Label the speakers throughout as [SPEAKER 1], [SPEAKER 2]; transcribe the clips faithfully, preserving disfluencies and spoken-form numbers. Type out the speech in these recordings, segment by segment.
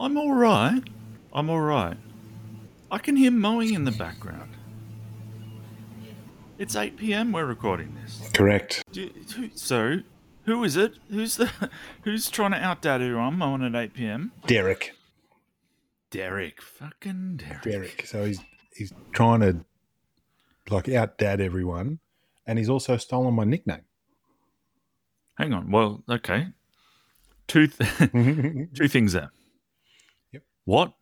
[SPEAKER 1] I'm all right. I'm all right. I can hear mowing in the background. It's eight p.m. We're recording this.
[SPEAKER 2] Correct.
[SPEAKER 1] Do, who, so, who is it? Who's the who's trying to outdad who I'm mowing at eight p.m.?
[SPEAKER 2] Derek.
[SPEAKER 1] Derek, fucking Derek.
[SPEAKER 2] Derek. So he's he's trying to like outdad everyone, and he's also stolen my nickname.
[SPEAKER 1] Hang on. Well, okay. Two th- two things there.
[SPEAKER 2] Yep.
[SPEAKER 1] What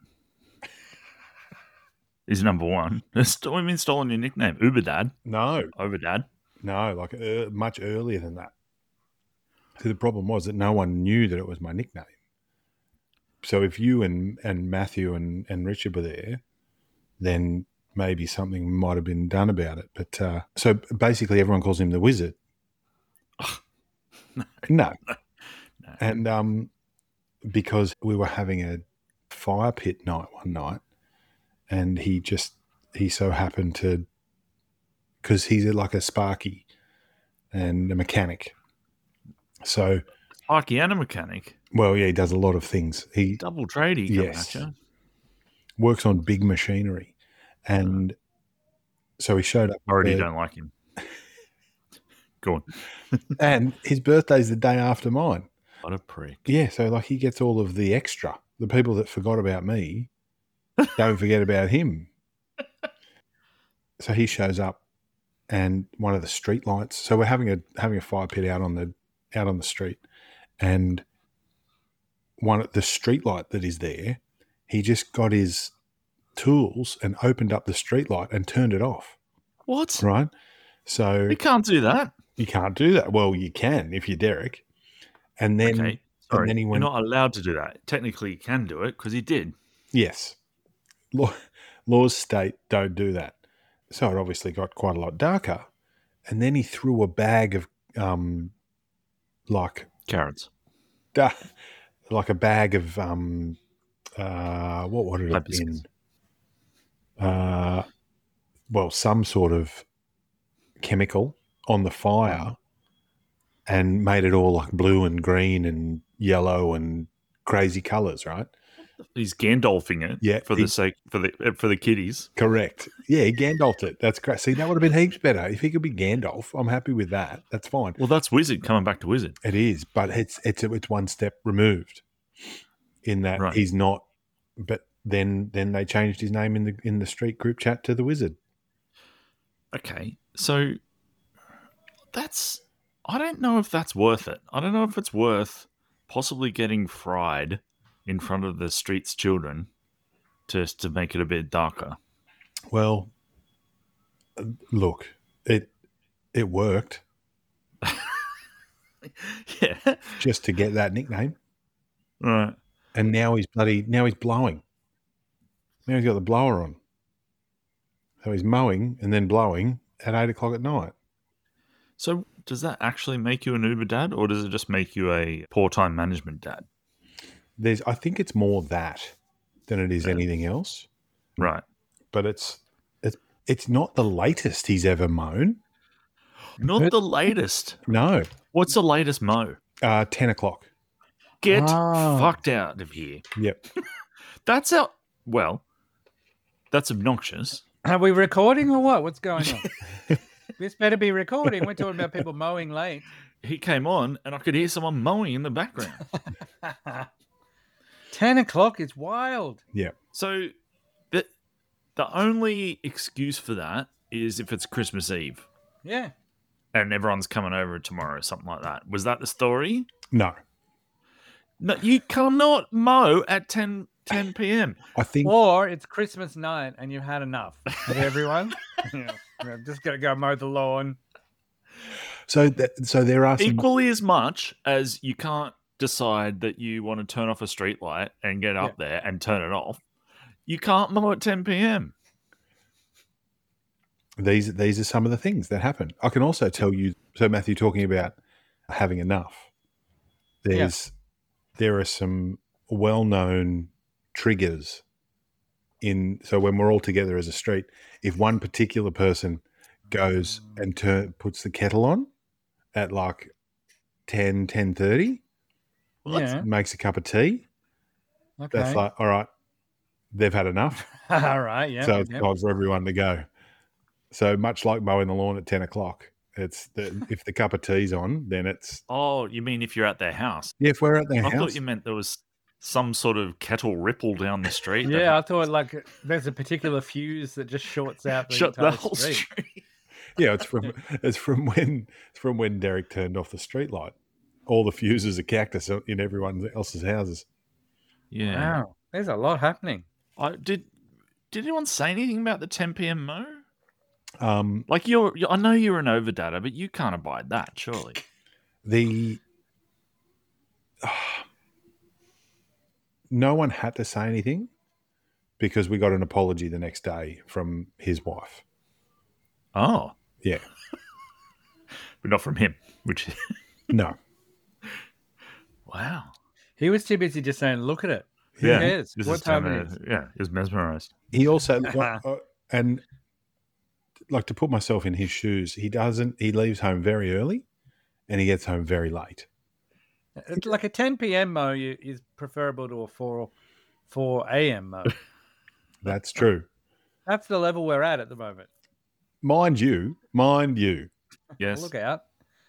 [SPEAKER 1] is number one? What do you mean stolen your nickname? Uber Dad?
[SPEAKER 2] No,
[SPEAKER 1] Over Dad?
[SPEAKER 2] no, like uh, much earlier than that. So the problem was that no one knew that it was my nickname. So if you and, and Matthew and, and Richard were there, then maybe something might have been done about it. But uh, so basically everyone calls him the Wizard.
[SPEAKER 1] no.
[SPEAKER 2] No.
[SPEAKER 1] no.
[SPEAKER 2] And um, because we were having a fire pit night one night, and he just, he so happened to, because he's like a sparky and a mechanic. So,
[SPEAKER 1] Sparky and a mechanic.
[SPEAKER 2] well, yeah, he does a lot of things. He
[SPEAKER 1] Double tradie coming
[SPEAKER 2] yes,
[SPEAKER 1] at you.
[SPEAKER 2] works on big machinery, and so he showed up.
[SPEAKER 1] Already
[SPEAKER 2] there,
[SPEAKER 1] don't like him. Go on.
[SPEAKER 2] and his birthday's the day after mine.
[SPEAKER 1] What a prick.
[SPEAKER 2] Yeah, so like he gets all of the extra. The people that forgot about me don't forget about him. So he shows up, and one of the street lights. So we're having a having a fire pit out on the out on the street, and one the street light that is there, he just got his tools and opened up the street light and turned it off.
[SPEAKER 1] What?
[SPEAKER 2] Right? So
[SPEAKER 1] You can't do that.
[SPEAKER 2] you can't do that. Well, you can if you're Derek. And then,
[SPEAKER 1] Okay. Sorry,
[SPEAKER 2] and then he went.
[SPEAKER 1] You're not allowed to do that. Technically, you can do it because he did.
[SPEAKER 2] Yes, Law, laws state don't do that. So it obviously got quite a lot darker, and then he threw a bag of um, like
[SPEAKER 1] Carrots.
[SPEAKER 2] da, like a bag of um, uh, what would it have been? Uh, well, some sort of chemical on the fire, and made it all like blue and green and yellow and crazy colours, right?
[SPEAKER 1] He's Gandalfing it.
[SPEAKER 2] Yeah,
[SPEAKER 1] For
[SPEAKER 2] he-
[SPEAKER 1] the sake for the for the kiddies.
[SPEAKER 2] Correct. Yeah, he Gandalfed it. That's great. See, that would have been heaps better. If he could be Gandalf, I'm happy with that. That's fine.
[SPEAKER 1] Well, that's Wizard coming back to Wizard.
[SPEAKER 2] It is, but it's it's it's one step removed in that
[SPEAKER 1] Right.
[SPEAKER 2] he's not. But then then they changed his name in the in the street group chat to the Wizard.
[SPEAKER 1] Okay, so that's. I don't know if that's worth it. I don't know if it's worth possibly getting fried in front of the street's children just to make it a bit darker.
[SPEAKER 2] Well, look, it it worked
[SPEAKER 1] Yeah.
[SPEAKER 2] just to get that nickname,
[SPEAKER 1] Right.
[SPEAKER 2] and now he's bloody now he's blowing. Now he's got the blower on, so he's mowing and then blowing at eight o'clock at night.
[SPEAKER 1] So does that actually make you an Uber dad, or does it just make you a poor time management dad?
[SPEAKER 2] There's, I think it's more that than it is anything else.
[SPEAKER 1] Right.
[SPEAKER 2] But it's it's it's not the latest he's ever mown.
[SPEAKER 1] Not
[SPEAKER 2] It-
[SPEAKER 1] the latest.
[SPEAKER 2] No,
[SPEAKER 1] What's the latest mo?
[SPEAKER 2] uh, ten o'clock.
[SPEAKER 1] Get
[SPEAKER 3] Ah.
[SPEAKER 1] fucked out of here.
[SPEAKER 2] Yep.
[SPEAKER 1] That's out. Well, that's obnoxious.
[SPEAKER 3] Are we recording or what? What's going on? This better be recording. We're talking about people mowing late.
[SPEAKER 1] He came on, and I could hear someone mowing in the background.
[SPEAKER 3] Ten o'clock is wild.
[SPEAKER 2] Yep.
[SPEAKER 1] So, the the only excuse for that is if it's Christmas Eve
[SPEAKER 3] Yeah.
[SPEAKER 1] and everyone's coming over tomorrow, something like that. Was that the story?
[SPEAKER 2] No,
[SPEAKER 1] No, you cannot mow at ten p.m.
[SPEAKER 2] I think
[SPEAKER 3] Or it's Christmas night and you've had enough of everyone. Yeah. I'm just going to go mow the lawn.
[SPEAKER 2] so. That, so there are some.
[SPEAKER 1] Equally as much as you can't decide that you want to turn off a street light and get up there and turn it off, you can't mow at ten p.m.
[SPEAKER 2] These these are some of the things that happen. I can also tell you. So Matthew, talking about having enough. There's there are some well-known triggers in. So when we're all together as a street, if one particular person goes and turn puts the kettle on at like ten, ten thirty,
[SPEAKER 1] Well, that's,
[SPEAKER 3] Yeah.
[SPEAKER 2] makes a cup of tea,
[SPEAKER 3] Okay.
[SPEAKER 2] That's like, all right, they've had enough.
[SPEAKER 3] All right. Yeah.
[SPEAKER 2] so it's
[SPEAKER 3] yep.
[SPEAKER 2] time for everyone to go. So much like mowing the lawn at ten o'clock, it's the, if the cup of tea's on, then it's
[SPEAKER 1] Oh, you mean if you're at their house?
[SPEAKER 2] yeah. If we're at their
[SPEAKER 1] I
[SPEAKER 2] house,
[SPEAKER 1] thought you meant there was some sort of kettle ripple down the street. that
[SPEAKER 3] Yeah, I thought like there's a particular fuse that just shorts out the
[SPEAKER 1] shut
[SPEAKER 3] entire
[SPEAKER 1] the whole
[SPEAKER 3] street.
[SPEAKER 1] street.
[SPEAKER 2] yeah, it's from it's from when it's from when Derek turned off the street light. All the fuses are cactus in everyone else's houses.
[SPEAKER 1] Yeah.
[SPEAKER 3] Wow, there's a lot happening.
[SPEAKER 1] I did. Did anyone say anything about the ten p.m. mo?
[SPEAKER 2] Um,
[SPEAKER 1] Like you're, I know you're an overdata, but you can't abide that, surely.
[SPEAKER 2] the no one had to say anything because we got an apology the next day from his wife.
[SPEAKER 1] Oh,
[SPEAKER 2] Yeah,
[SPEAKER 1] but not from him. Which,
[SPEAKER 2] no,
[SPEAKER 1] wow.
[SPEAKER 3] He was too busy just saying, "Look at it." Who
[SPEAKER 1] Yeah,
[SPEAKER 3] cares?
[SPEAKER 1] This
[SPEAKER 3] What
[SPEAKER 1] is
[SPEAKER 3] time
[SPEAKER 1] kinda-
[SPEAKER 3] it is?
[SPEAKER 1] Yeah, he was mesmerized.
[SPEAKER 2] he also like, uh, and like to put myself in his shoes. He doesn't. He leaves home very early, and he gets home very late.
[SPEAKER 3] It's like a ten p.m. mo you- is preferable to a four four a.m. mo.
[SPEAKER 2] That's true.
[SPEAKER 3] That's the level we're at at the moment.
[SPEAKER 2] Mind you, mind you,
[SPEAKER 1] Yes.
[SPEAKER 3] Look out!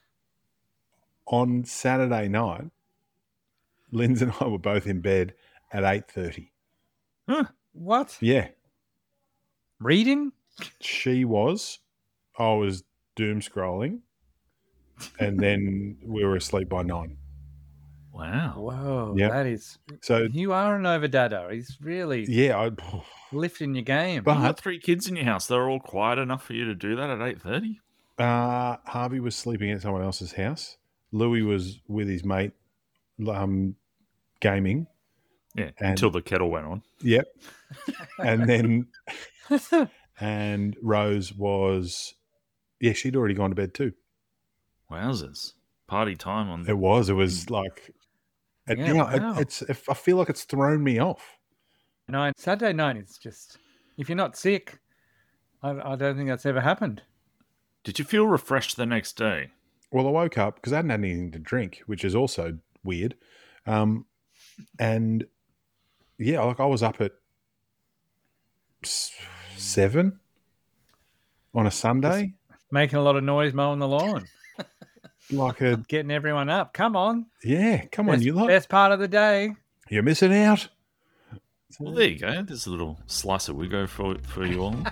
[SPEAKER 2] on Saturday night, Linz and I were both in bed at eight thirty.
[SPEAKER 3] What
[SPEAKER 2] Yeah,
[SPEAKER 3] reading?
[SPEAKER 2] she was. I was doom scrolling, and then we were asleep by nine.
[SPEAKER 1] Wow.
[SPEAKER 3] Whoa,
[SPEAKER 2] Yep.
[SPEAKER 3] that is.
[SPEAKER 2] So
[SPEAKER 3] You are an overdadder. He's really
[SPEAKER 2] yeah, I,
[SPEAKER 3] lifting your game.
[SPEAKER 2] But-
[SPEAKER 1] You got three kids in your house. They're all quiet enough for you to do that at eight thirty.
[SPEAKER 2] uh, Harvey was sleeping at someone else's house. Louis was with his mate, um, gaming.
[SPEAKER 1] Yeah,
[SPEAKER 2] And-
[SPEAKER 1] until the kettle went on.
[SPEAKER 2] Yep, and then and Rose was, yeah, she'd already gone to bed too.
[SPEAKER 1] Wowzers! Party time on.
[SPEAKER 2] It was. It was like, it,
[SPEAKER 3] Yeah,
[SPEAKER 2] now, it-
[SPEAKER 3] wow.
[SPEAKER 2] it's. If I feel like it's thrown me off.
[SPEAKER 3] Nine Saturday night is just. If you're not sick, I, I don't think that's ever happened.
[SPEAKER 1] Did you feel refreshed the next day?
[SPEAKER 2] Well, I woke up because I hadn't had anything to drink, which is also weird. Um, and yeah, like I was up at s- seven on a Sunday,
[SPEAKER 3] Making a lot of noise mowing the lawn,
[SPEAKER 2] like a
[SPEAKER 3] getting everyone up. Come on,
[SPEAKER 2] yeah. Come on,
[SPEAKER 3] best,
[SPEAKER 2] you lot,
[SPEAKER 3] best part of the day.
[SPEAKER 2] you're missing out.
[SPEAKER 1] Well, there you go. There's a little slice of Wigo for for you all.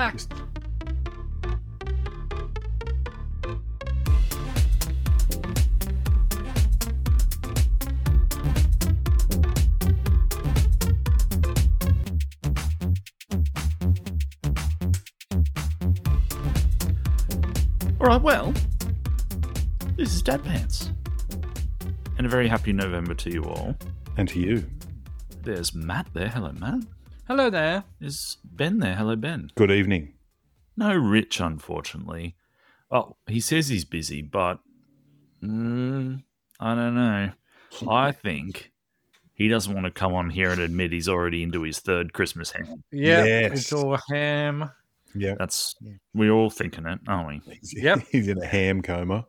[SPEAKER 1] All right, well, this is Dad Pants. And a very happy November to you all.
[SPEAKER 2] And to you,
[SPEAKER 1] There's Matt there. Hello, Matt.
[SPEAKER 3] Hello there.
[SPEAKER 1] There's Ben there. Hello, Ben.
[SPEAKER 2] good evening.
[SPEAKER 1] No Rich, unfortunately. Well, he says he's busy, but mm, I don't know. I think he doesn't want to come on here and admit he's already into his third Christmas ham.
[SPEAKER 3] Yeah,
[SPEAKER 2] Yes.
[SPEAKER 3] it's all ham.
[SPEAKER 2] Yeah,
[SPEAKER 1] That's we're all thinking it, aren't we?
[SPEAKER 2] he's,
[SPEAKER 3] Yep.
[SPEAKER 2] he's in a ham coma.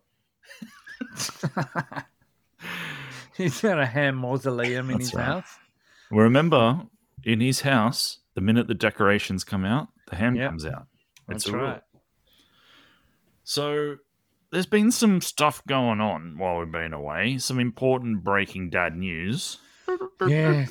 [SPEAKER 3] He's got a ham mausoleum in
[SPEAKER 1] That's
[SPEAKER 3] his
[SPEAKER 1] right.
[SPEAKER 3] house.
[SPEAKER 1] Well, remember, in his house, the minute the decorations come out, the ham
[SPEAKER 3] Yep.
[SPEAKER 1] comes out. It's
[SPEAKER 3] That's
[SPEAKER 1] a rule.
[SPEAKER 3] right.
[SPEAKER 1] So there's been some stuff going on while we've been away. Some important breaking dad news.
[SPEAKER 3] Yes.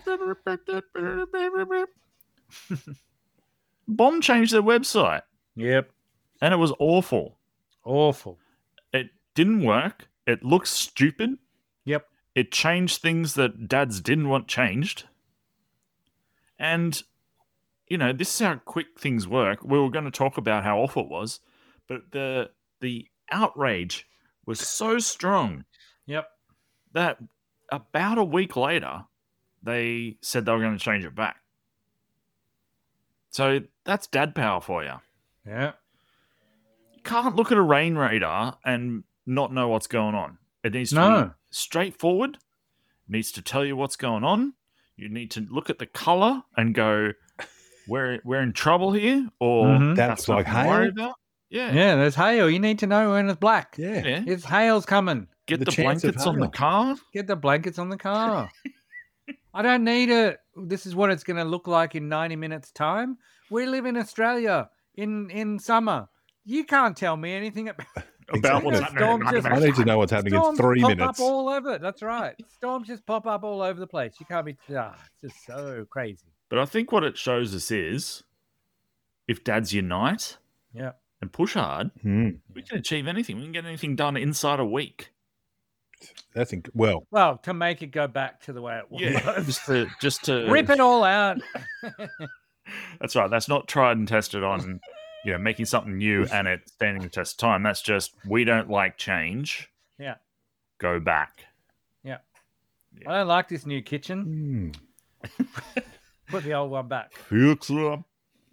[SPEAKER 1] Bomb changed their website,
[SPEAKER 3] Yep.
[SPEAKER 1] and it was awful.
[SPEAKER 3] Awful.
[SPEAKER 1] It didn't work. It looks stupid.
[SPEAKER 3] Yep.
[SPEAKER 1] It changed things that dads didn't want changed. And, you know, this is how quick things work. We were going to talk about how awful it was, but the the outrage was so strong
[SPEAKER 3] Yep.
[SPEAKER 1] that about a week later, they said they were going to change it back. So that's dad power for you.
[SPEAKER 3] Yeah.
[SPEAKER 1] You can't look at a rain radar and not know what's going on. It needs to
[SPEAKER 3] No.
[SPEAKER 1] be straightforward. It needs to tell you what's going on. You need to look at the color and go, we're, we're in trouble here, or
[SPEAKER 3] Mhm.
[SPEAKER 2] That's like
[SPEAKER 1] nothing to worry
[SPEAKER 2] hail.
[SPEAKER 1] about. Yeah.
[SPEAKER 3] Yeah, there's hail. You need to know when it's black.
[SPEAKER 2] Yeah,
[SPEAKER 1] Yeah.
[SPEAKER 3] It's hail's coming.
[SPEAKER 1] Get
[SPEAKER 2] The
[SPEAKER 1] the,
[SPEAKER 2] chance of
[SPEAKER 1] blankets on the
[SPEAKER 2] hail.
[SPEAKER 1] car.
[SPEAKER 3] Get the blankets on the car. I don't need it. This is what it's going to look like in ninety minutes' time. We live in Australia in, in summer. You can't tell me anything about,
[SPEAKER 1] About what's
[SPEAKER 3] You know,
[SPEAKER 1] happening in
[SPEAKER 3] storms
[SPEAKER 1] ninety
[SPEAKER 3] just-
[SPEAKER 2] I
[SPEAKER 1] minutes
[SPEAKER 2] need to
[SPEAKER 1] time.
[SPEAKER 2] know what's happening
[SPEAKER 3] storms
[SPEAKER 2] in three
[SPEAKER 3] pop
[SPEAKER 2] minutes.
[SPEAKER 3] up all over. That's right. Storms just pop up all over the place. You can't be. Ah, it's just so crazy.
[SPEAKER 1] But I think what it shows us is if dads unite
[SPEAKER 3] Yeah.
[SPEAKER 1] and push hard,
[SPEAKER 2] Hmm.
[SPEAKER 1] we can achieve anything. We can get anything done inside a week.
[SPEAKER 2] That's inc- well.
[SPEAKER 3] Well, to make it go back to the way it was.
[SPEAKER 1] Yeah, just to just to
[SPEAKER 3] Rip it all out.
[SPEAKER 1] That's right. That's not tried and tested on, you know, making something new and it standing the test of time. That's just we don't like change.
[SPEAKER 3] Yeah.
[SPEAKER 1] Go back.
[SPEAKER 3] I don't like this new kitchen.
[SPEAKER 2] Hmm.
[SPEAKER 3] Put the old one back.
[SPEAKER 1] Fix it up.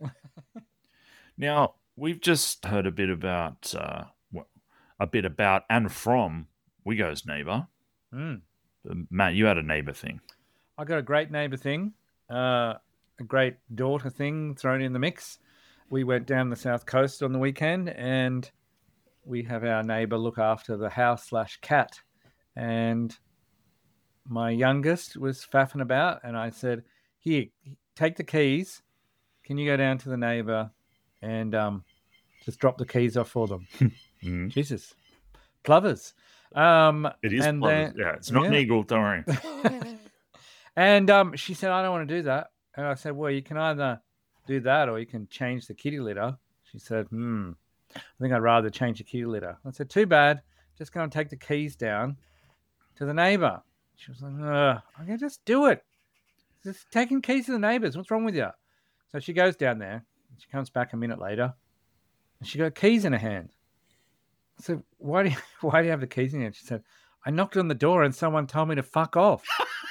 [SPEAKER 1] Now we've just heard a bit about, uh, well, a bit about and from Wigo's neighbour.
[SPEAKER 3] Mm.
[SPEAKER 1] Matt, you had a neighbour thing.
[SPEAKER 3] I got a great neighbour thing, uh, a great daughter thing thrown in the mix. We went down the south coast on the weekend, and we have our neighbour look after the house slash cat. And my youngest was faffing about, and I said, "Here, take the keys. Can you go down to the neighbour and um, just drop the keys off for them?"
[SPEAKER 1] Mm.
[SPEAKER 3] Jesus, plovers. Um,
[SPEAKER 1] It is.
[SPEAKER 3] and
[SPEAKER 1] plovers.
[SPEAKER 3] then-
[SPEAKER 1] yeah, it's not an
[SPEAKER 3] yeah.
[SPEAKER 1] eagle. Don't worry.
[SPEAKER 3] And um, she said, "I don't want to do that." And I said, "Well, you can either do that or you can change the kitty litter." She said, "Hmm, I think I'd rather change the kitty litter." I said, "Too bad. Just go and take the keys down to the neighbour." She was like, "Ugh, I can just do it. Just taking keys to the neighbours. What's wrong with you?" So she goes down there. She comes back a minute later, and she got keys in her hand. I said, "Why do you, why do you have the keys in your hand?" She said, "I knocked on the door and someone told me to fuck off."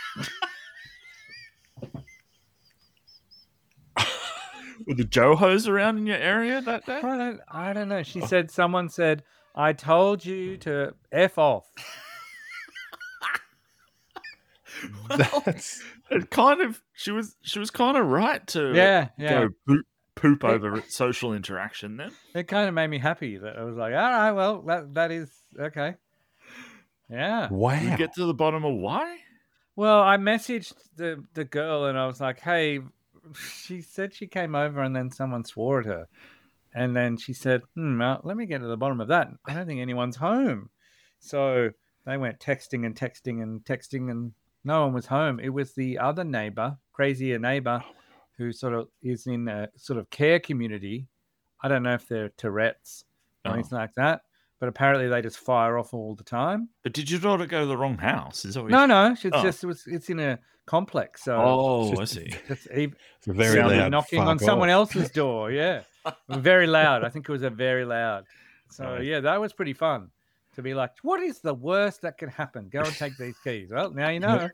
[SPEAKER 1] Were the Johos around in your area that day?
[SPEAKER 3] I don't, I don't know. She said, someone said, "I told you to F off."
[SPEAKER 2] That's
[SPEAKER 1] It kind of. She was. She was kind of right to.
[SPEAKER 3] Yeah, yeah.
[SPEAKER 1] Go poop, poop over social interaction. Then.
[SPEAKER 3] It kind of made me happy that I was like, all right, well, that that is okay. Yeah.
[SPEAKER 2] wow.
[SPEAKER 1] Did we get to the bottom of why?
[SPEAKER 3] Well, I messaged the, the girl and I was like, hey, she said she came over and then someone swore at her. And then she said, hmm, well, let me get to the bottom of that. I don't think anyone's home. So they went texting and texting and texting and no one was home. It was the other neighbor, crazier neighbor, who sort of is in a sort of care community. I don't know if they're Tourette's or
[SPEAKER 1] Oh.
[SPEAKER 3] anything like that, but apparently they just fire off all the time.
[SPEAKER 1] But did you not go to the wrong house? Is that what
[SPEAKER 3] No,
[SPEAKER 1] you...
[SPEAKER 3] no, it's
[SPEAKER 1] Oh.
[SPEAKER 3] just it was, it's in a complex. So
[SPEAKER 1] Oh, I
[SPEAKER 2] Just-
[SPEAKER 1] see.
[SPEAKER 3] just even,
[SPEAKER 2] It's a very
[SPEAKER 1] Sounded
[SPEAKER 2] loud
[SPEAKER 3] knocking
[SPEAKER 2] fuck
[SPEAKER 3] on someone
[SPEAKER 2] off.
[SPEAKER 3] else's door. Yeah, very loud. I think it was a very loud. So
[SPEAKER 1] Nice.
[SPEAKER 3] yeah, that was pretty fun to be like, what is the worst that can happen? Go and take these keys. Well, now you know.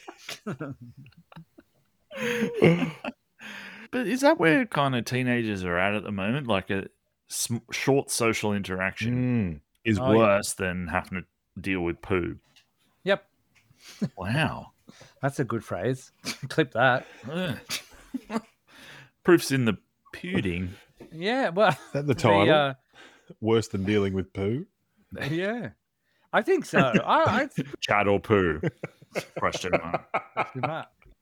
[SPEAKER 1] But is that where kind of teenagers are at at the moment? Like a sm- short social interaction
[SPEAKER 2] Mm.
[SPEAKER 1] is
[SPEAKER 3] Oh, yeah.
[SPEAKER 1] worse than having to deal with poo.
[SPEAKER 3] Yep,
[SPEAKER 1] Wow.
[SPEAKER 3] that's a good phrase. Clip that.
[SPEAKER 1] Ugh. Proof's in the pudding.
[SPEAKER 3] Yeah, well,
[SPEAKER 2] Is that the title?
[SPEAKER 3] uh,
[SPEAKER 2] Worse than dealing with poo?
[SPEAKER 3] yeah, I think so. I, I
[SPEAKER 1] Chat or poo? Question mark.
[SPEAKER 3] Uh,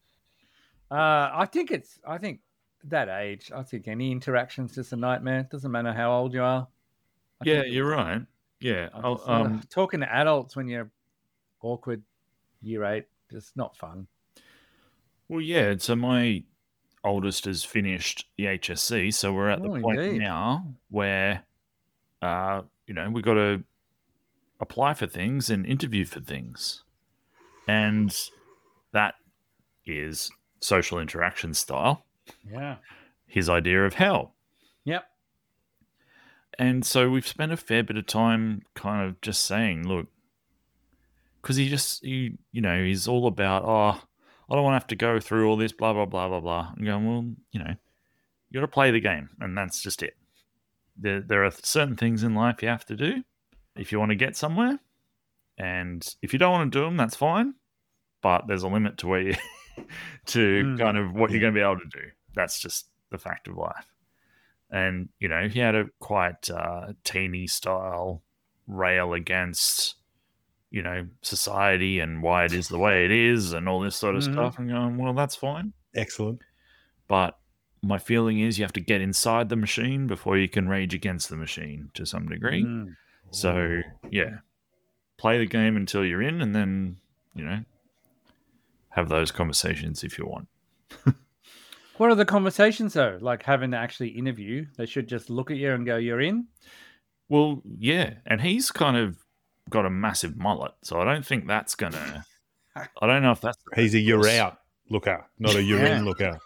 [SPEAKER 3] I think it's. I think that age. I think any interaction's just a nightmare. It doesn't matter how old you are. I
[SPEAKER 1] Yeah,
[SPEAKER 3] think
[SPEAKER 1] you're right. Yeah.
[SPEAKER 3] I
[SPEAKER 1] I'll,
[SPEAKER 3] just, uh,
[SPEAKER 1] um,
[SPEAKER 3] talking to adults when you're awkward, year eight, just not fun.
[SPEAKER 1] well, yeah. So my oldest has finished the H S C, so we're at
[SPEAKER 3] Oh,
[SPEAKER 1] the point
[SPEAKER 3] indeed.
[SPEAKER 1] now where, uh, you know, we've got to apply for things and interview for things, and that is social interaction style.
[SPEAKER 3] Yeah.
[SPEAKER 1] His idea of hell.
[SPEAKER 3] Yep.
[SPEAKER 1] And so we've spent a fair bit of time kind of just saying, look, because he just, he, you know, he's all about, oh, I don't want to have to go through all this, blah, blah, blah, blah, blah. And going, well, you know, you got to play the game, and that's just it. There, there are certain things in life you have to do if you want to get somewhere. And if you don't want to do them, that's fine. But there's a limit to where you, to
[SPEAKER 3] Mm.
[SPEAKER 1] kind of what you're going to be able to do. That's just the fact of life. And, you know, he had a quite uh, teeny style rail against, you know, society and why it is the way it is and all this sort of
[SPEAKER 3] Mhm.
[SPEAKER 1] stuff. And going, well, that's fine.
[SPEAKER 2] Excellent.
[SPEAKER 1] But my feeling is you have to get inside the machine before you can rage against the machine to some degree.
[SPEAKER 3] Mm.
[SPEAKER 1] So, yeah, play the game until you're in and then, you know, have those conversations if you want.
[SPEAKER 3] What are the conversations though? Like having to actually interview? They should just look at you and go, "You're in."
[SPEAKER 1] Well, yeah, and he's kind of got a massive mullet, so I don't think that's gonna. I don't know if that's.
[SPEAKER 2] He's a you're out looker, not a you're
[SPEAKER 3] Yeah.
[SPEAKER 2] in looker.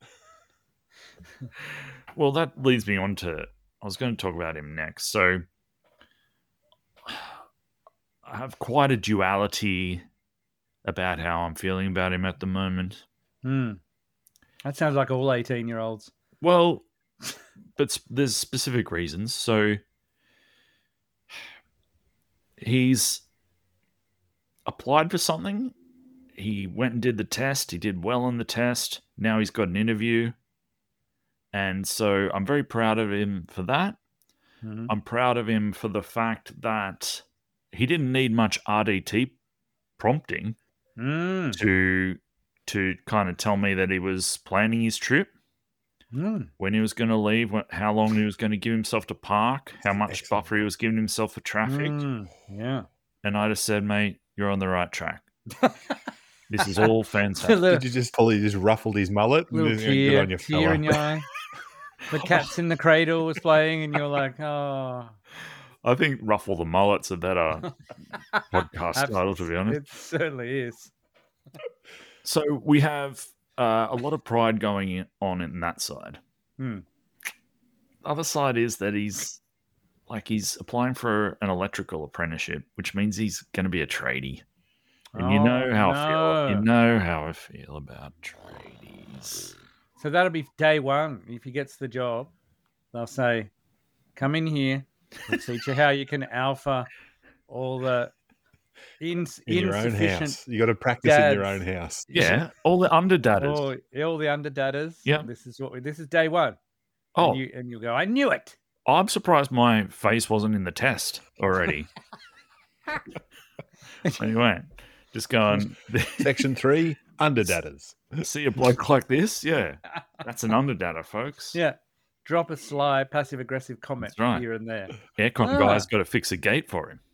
[SPEAKER 1] Well, that leads me on to. I was going to talk about him next. So I have quite a duality about how I'm feeling about him at the moment.
[SPEAKER 3] Hmm. That sounds like all eighteen-year-olds.
[SPEAKER 1] Well, but s- there's specific reasons. So he's applied for something. He went and did the test. He did well on the test. Now he's got an interview. And so I'm very proud of him for that.
[SPEAKER 3] Mhm.
[SPEAKER 1] I'm proud of him for the fact that he didn't need much R D T prompting
[SPEAKER 3] Mm.
[SPEAKER 1] to to kind of tell me that he was planning his trip,
[SPEAKER 3] Mm.
[SPEAKER 1] when he was going to leave, when, how long he was going to give himself to park, how much
[SPEAKER 2] Excellent.
[SPEAKER 1] buffer he was giving himself for traffic.
[SPEAKER 3] Mm. Yeah.
[SPEAKER 1] And I just said, mate, you're on the right track. This is all
[SPEAKER 3] A
[SPEAKER 1] fantastic.
[SPEAKER 3] little,
[SPEAKER 2] Did you just pull? You just ruffled his mullet.
[SPEAKER 3] little
[SPEAKER 2] and,
[SPEAKER 3] tear,
[SPEAKER 2] good on your
[SPEAKER 3] tear
[SPEAKER 2] fella.
[SPEAKER 3] in your eye. The Cat's in the Cradle was playing, and you're like, "Oh."
[SPEAKER 1] I think Ruffle the Mullet's a better podcast
[SPEAKER 3] Abs-
[SPEAKER 1] title, to be honest.
[SPEAKER 3] It certainly is.
[SPEAKER 1] So we have uh, a lot of pride going in- on in that side.
[SPEAKER 3] Hmm.
[SPEAKER 1] The other side is that he's like he's applying for an electrical apprenticeship, which means he's going to be a tradie. And you know
[SPEAKER 3] Oh,
[SPEAKER 1] how I feel. You
[SPEAKER 3] no.
[SPEAKER 1] know how I feel about tradies.
[SPEAKER 3] So that'll be day one. If he gets the job, they'll say, "Come in here. We'll teach you how you can alpha all the ins-
[SPEAKER 2] In your own
[SPEAKER 3] insufficient,
[SPEAKER 2] house. You got to practice in your
[SPEAKER 3] dads.
[SPEAKER 2] own house.
[SPEAKER 1] Yeah, all the underdatters.
[SPEAKER 3] all, all the underdatters.
[SPEAKER 1] Yeah.
[SPEAKER 3] This is what we, this is day one.
[SPEAKER 1] Oh,
[SPEAKER 3] And you and you go, I knew it.
[SPEAKER 1] I'm surprised my face wasn't in the test already. Anyway, just going,
[SPEAKER 2] Section three, underdatters.
[SPEAKER 1] see a bloke like this? Yeah, that's an underdatter, folks.
[SPEAKER 3] Yeah. Drop a sly passive aggressive comment
[SPEAKER 1] That's right.
[SPEAKER 3] here and there.
[SPEAKER 1] Aircon
[SPEAKER 3] Ah.
[SPEAKER 1] guy's got to fix a gate for him.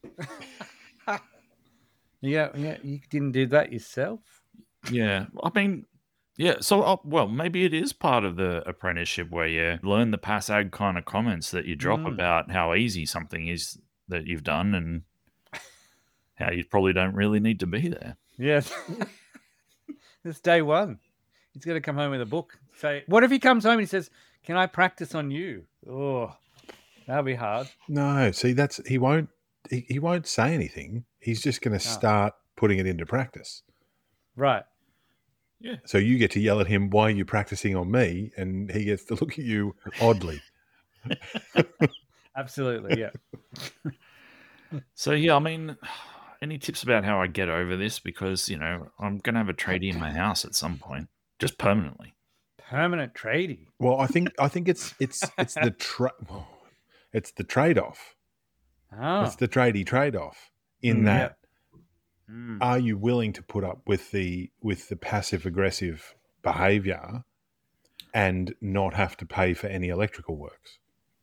[SPEAKER 3] Yeah, yeah. You didn't do that yourself.
[SPEAKER 1] Yeah, I mean, yeah. So, uh, well, maybe it is part of the apprenticeship where you learn the passag kind of comments that you drop
[SPEAKER 3] Mm.
[SPEAKER 1] about how easy something is that you've done and how you probably don't really need to be there.
[SPEAKER 3] Yes. It's day one. He's going to come home with a book. Say, what if he comes home and he says, "Can I practice on you?" Oh, that'll be hard.
[SPEAKER 2] No, see, that's he won't. He, he won't say anything. He's just going to
[SPEAKER 3] Ah.
[SPEAKER 2] start putting it into practice.
[SPEAKER 3] Right.
[SPEAKER 2] So you get to yell at him, "Why are you practicing on me?" And he gets to look at you oddly.
[SPEAKER 3] Absolutely. Yeah.
[SPEAKER 1] So, yeah, I mean, any tips about how I get over this? Because, you know, I'm going to have a tradie in my house at some point, just permanently.
[SPEAKER 3] Permanent tradie.
[SPEAKER 2] Well, I think I think it's it's it's the tra- it's the trade off.
[SPEAKER 3] Oh.
[SPEAKER 2] It's the tradie trade off. In
[SPEAKER 1] Mm.
[SPEAKER 2] that,
[SPEAKER 3] Mm.
[SPEAKER 2] are you willing to put up with the with the passive aggressive behaviour and not have to pay for any electrical works?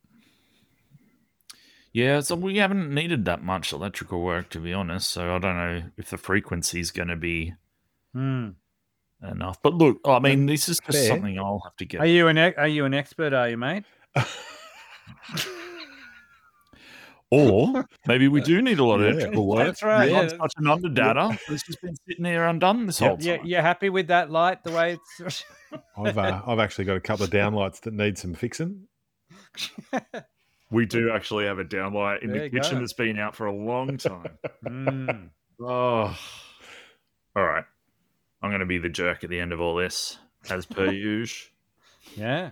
[SPEAKER 1] Yeah, so we haven't needed that much electrical work, to be honest. So I don't know if the frequency is going to be
[SPEAKER 3] Mm.
[SPEAKER 1] enough. But look, I mean, this is just
[SPEAKER 2] Fair.
[SPEAKER 1] something I'll have to get.
[SPEAKER 3] Are you an ex- are you an expert? Are you, mate?
[SPEAKER 1] Or maybe we do need a lot of
[SPEAKER 2] Yeah.
[SPEAKER 1] electrical work.
[SPEAKER 3] That's right,
[SPEAKER 1] I'm
[SPEAKER 3] yeah.
[SPEAKER 1] such an underdata. It's just been sitting there undone this
[SPEAKER 2] Yep.
[SPEAKER 1] whole
[SPEAKER 3] Yeah,
[SPEAKER 1] time.
[SPEAKER 3] you're happy with that light the way it's.
[SPEAKER 2] I've uh, I've actually got a couple of downlights that need some fixing.
[SPEAKER 1] We do actually have a downlight in
[SPEAKER 3] There
[SPEAKER 1] the
[SPEAKER 3] you
[SPEAKER 1] kitchen
[SPEAKER 3] go.
[SPEAKER 1] that's been out for a long time.
[SPEAKER 3] Mm.
[SPEAKER 1] Oh, all right. I'm going to be the jerk at the end of all this, as per usual.
[SPEAKER 3] Yeah.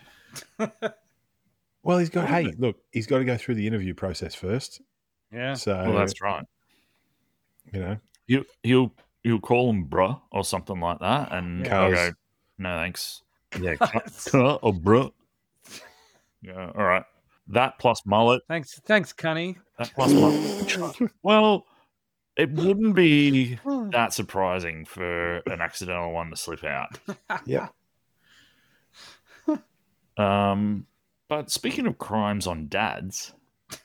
[SPEAKER 2] Well, he's got. Hey, look, he's got to go through the interview process first.
[SPEAKER 3] Yeah.
[SPEAKER 2] So
[SPEAKER 1] Well, that's right.
[SPEAKER 2] you know,
[SPEAKER 1] He'll he'll he'll call him bruh or something like that, and
[SPEAKER 2] Yeah.
[SPEAKER 1] I'll
[SPEAKER 2] Cuz.
[SPEAKER 1] go, no thanks. Yeah, cuh, cuh or bruh. Yeah, all right. That plus mullet.
[SPEAKER 3] Thanks, thanks, Cunny.
[SPEAKER 1] That plus mullet. Well, It wouldn't be that surprising for an accidental one to slip out.
[SPEAKER 2] Yeah.
[SPEAKER 1] Um, but speaking of crimes on dads,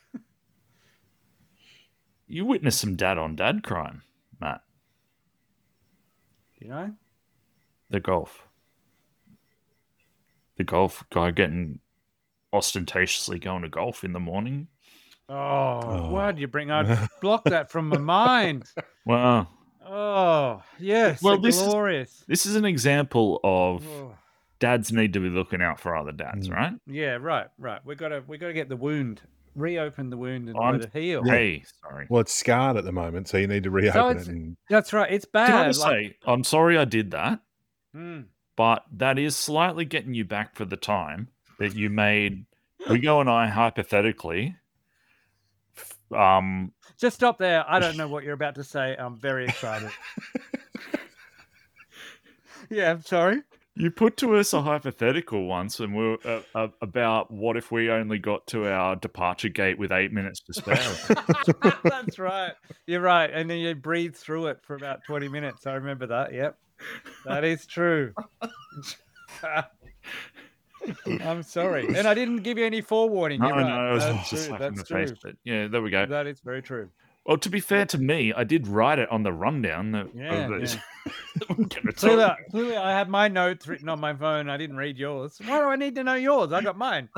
[SPEAKER 1] you witnessed some dad on dad crime, Matt.
[SPEAKER 3] You know?
[SPEAKER 1] The golf. The golf guy getting ostentatiously going to golf in the morning.
[SPEAKER 3] Oh,
[SPEAKER 2] Oh.
[SPEAKER 3] why did you bring? I blocked that from my mind.
[SPEAKER 1] Well,
[SPEAKER 3] Oh, yes.
[SPEAKER 1] Well,
[SPEAKER 3] Well,
[SPEAKER 1] this is-
[SPEAKER 3] glorious.
[SPEAKER 1] this is an example of
[SPEAKER 3] Oh.
[SPEAKER 1] dads need to be looking out for other dads,
[SPEAKER 2] Mm.
[SPEAKER 1] right?
[SPEAKER 3] Yeah, right, right. We gotta we gotta get the wound, reopen the wound and
[SPEAKER 1] I'm-
[SPEAKER 3] let it heal.
[SPEAKER 1] Hey, sorry.
[SPEAKER 2] Well, it's scarred at the moment, so you need to reopen
[SPEAKER 3] So
[SPEAKER 2] it.
[SPEAKER 3] it's-
[SPEAKER 2] And
[SPEAKER 3] That's right. It's bad.
[SPEAKER 1] Can I just
[SPEAKER 3] like-
[SPEAKER 1] say, I'm sorry I did that,
[SPEAKER 3] Mm.
[SPEAKER 1] but that is slightly getting you back for the time that you made Rigo and I hypothetically. Um,
[SPEAKER 3] Just stop there. I don't know what you're about to say. I'm very excited. Yeah, I'm sorry.
[SPEAKER 1] you put to us a hypothetical once, and we were uh, uh, about what if we only got to our departure gate with eight minutes to spare.
[SPEAKER 3] That's right. You're right. And then you breathe through it for about twenty minutes. I remember that. Yep. That is true. I'm sorry. And I didn't give you any forewarning.
[SPEAKER 1] No,
[SPEAKER 3] You're right.
[SPEAKER 1] no, it was
[SPEAKER 3] That's
[SPEAKER 1] just
[SPEAKER 3] true.
[SPEAKER 1] slapping
[SPEAKER 3] That's
[SPEAKER 1] the face.
[SPEAKER 3] true.
[SPEAKER 1] But yeah, there we go.
[SPEAKER 3] That is very true.
[SPEAKER 1] Well, to be fair to me, I did write it on the rundown. That,
[SPEAKER 3] Yeah,
[SPEAKER 1] of the,
[SPEAKER 3] yeah.
[SPEAKER 1] I'm gonna
[SPEAKER 3] Clearly,
[SPEAKER 1] talk-
[SPEAKER 3] clearly, I had my notes written on my phone. I didn't read yours. Why do I need to know yours? I got mine.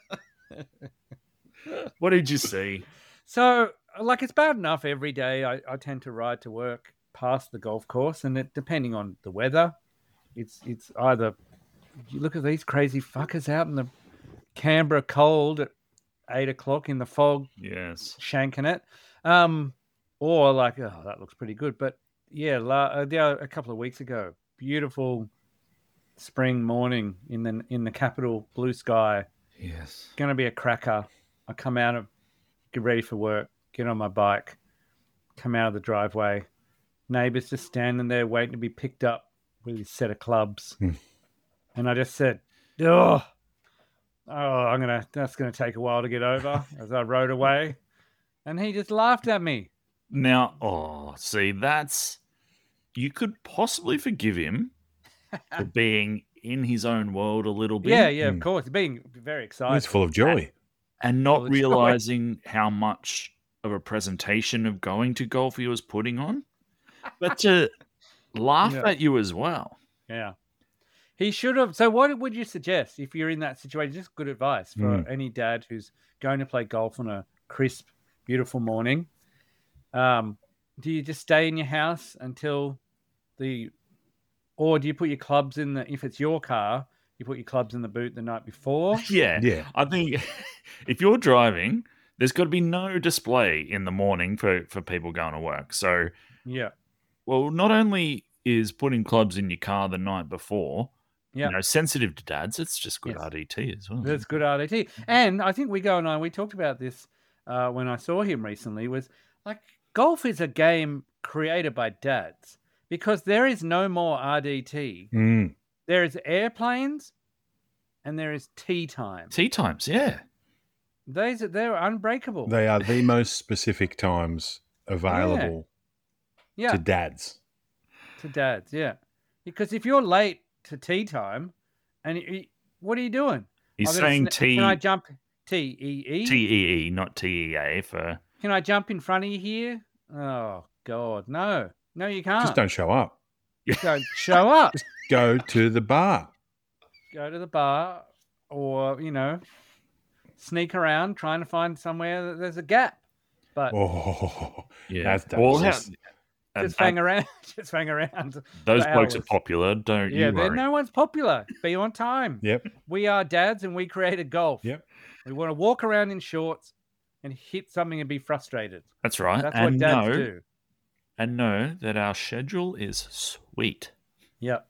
[SPEAKER 1] What did you see?
[SPEAKER 3] So, like, it's bad enough every day. I, I tend to ride to work past the golf course, and it, depending on the weather, it's it's either you look at these crazy fuckers out in the Canberra cold at eight o'clock in the fog,
[SPEAKER 1] Yes.
[SPEAKER 3] shanking it, um, or like, oh, that looks pretty good. But yeah, la, uh, yeah, a couple of weeks ago, beautiful spring morning in the in the capital, blue sky.
[SPEAKER 1] Yes.
[SPEAKER 3] Going to be a cracker. I come out of, get ready for work, get on my bike, come out of the driveway. Neighbour's just standing there waiting to be picked up with his set of clubs.
[SPEAKER 2] Hmm.
[SPEAKER 3] And I just said, oh, oh, I'm going to, that's going to take a while to get over as I rode away. And he just laughed at me.
[SPEAKER 1] Now, oh, see, that's you could possibly forgive him for being in his own world a little bit.
[SPEAKER 3] Yeah, yeah, of
[SPEAKER 2] Hmm.
[SPEAKER 3] course. Being very excited.
[SPEAKER 2] it's full of joy.
[SPEAKER 1] and not
[SPEAKER 3] Well, it's joy.
[SPEAKER 1] realizing how much of a presentation of going to golf he was putting on, but to laugh
[SPEAKER 3] Yeah.
[SPEAKER 1] at you as well.
[SPEAKER 3] Yeah. He should have. So, what would you suggest if you're in that situation? Just good advice for
[SPEAKER 2] Mm.
[SPEAKER 3] any dad who's going to play golf on a crisp, beautiful morning. Um, do you just stay in your house until the, or do you put your clubs in the, if it's your car, you put your clubs in the boot the night before?
[SPEAKER 1] Yeah,
[SPEAKER 2] Yeah.
[SPEAKER 1] I think if you're driving, there's got to be no display in the morning for, for people going to work. So,
[SPEAKER 3] Yeah.
[SPEAKER 1] well, not only is putting clubs in your car the night before,
[SPEAKER 3] Yeah.
[SPEAKER 1] you know, sensitive to dads, it's just good
[SPEAKER 3] Yes.
[SPEAKER 1] R D T as well.
[SPEAKER 3] That's good R D T. And I think we go and I, we talked about this uh, when I saw him recently, was like golf is a game created by dads because there is no more R D T.
[SPEAKER 2] Mm.
[SPEAKER 3] There is airplanes and there is tea time.
[SPEAKER 1] Tea times, yeah.
[SPEAKER 3] These are, they're unbreakable.
[SPEAKER 2] They are the most specific times available
[SPEAKER 3] yeah,
[SPEAKER 2] to
[SPEAKER 3] to,
[SPEAKER 2] dads.
[SPEAKER 3] dads. Yeah. Because if you're late to tea time and you, you- what are you doing?
[SPEAKER 1] He's
[SPEAKER 3] I'm gonna
[SPEAKER 1] saying
[SPEAKER 3] sna-
[SPEAKER 1] T
[SPEAKER 3] Can I jump? T E E?
[SPEAKER 1] T E E, not T E A for.
[SPEAKER 3] Can I jump in front of you here? Oh, God. No. No, you can't.
[SPEAKER 2] Just don't show up.
[SPEAKER 3] Don't show up.
[SPEAKER 2] Go to the bar.
[SPEAKER 3] Go to the bar or, you know, sneak around trying to find somewhere that there's a gap. But
[SPEAKER 2] Oh,
[SPEAKER 1] Yeah.
[SPEAKER 2] That's
[SPEAKER 1] Well,
[SPEAKER 2] dangerous.
[SPEAKER 1] how- and-
[SPEAKER 3] just hang around. Just hang around.
[SPEAKER 1] those
[SPEAKER 3] for
[SPEAKER 1] blokes are
[SPEAKER 3] hours.
[SPEAKER 1] popular, don't
[SPEAKER 3] Yeah,
[SPEAKER 1] you
[SPEAKER 3] then
[SPEAKER 1] worry.
[SPEAKER 3] no one's popular. Be on time.
[SPEAKER 2] yep.
[SPEAKER 3] We are dads and we created golf.
[SPEAKER 2] Yep.
[SPEAKER 3] We want to walk around in shorts and hit something and be frustrated.
[SPEAKER 1] That's right.
[SPEAKER 3] That's
[SPEAKER 1] and
[SPEAKER 3] what dads
[SPEAKER 1] know,
[SPEAKER 3] do.
[SPEAKER 1] and know that our schedule is sweet.
[SPEAKER 3] Yep.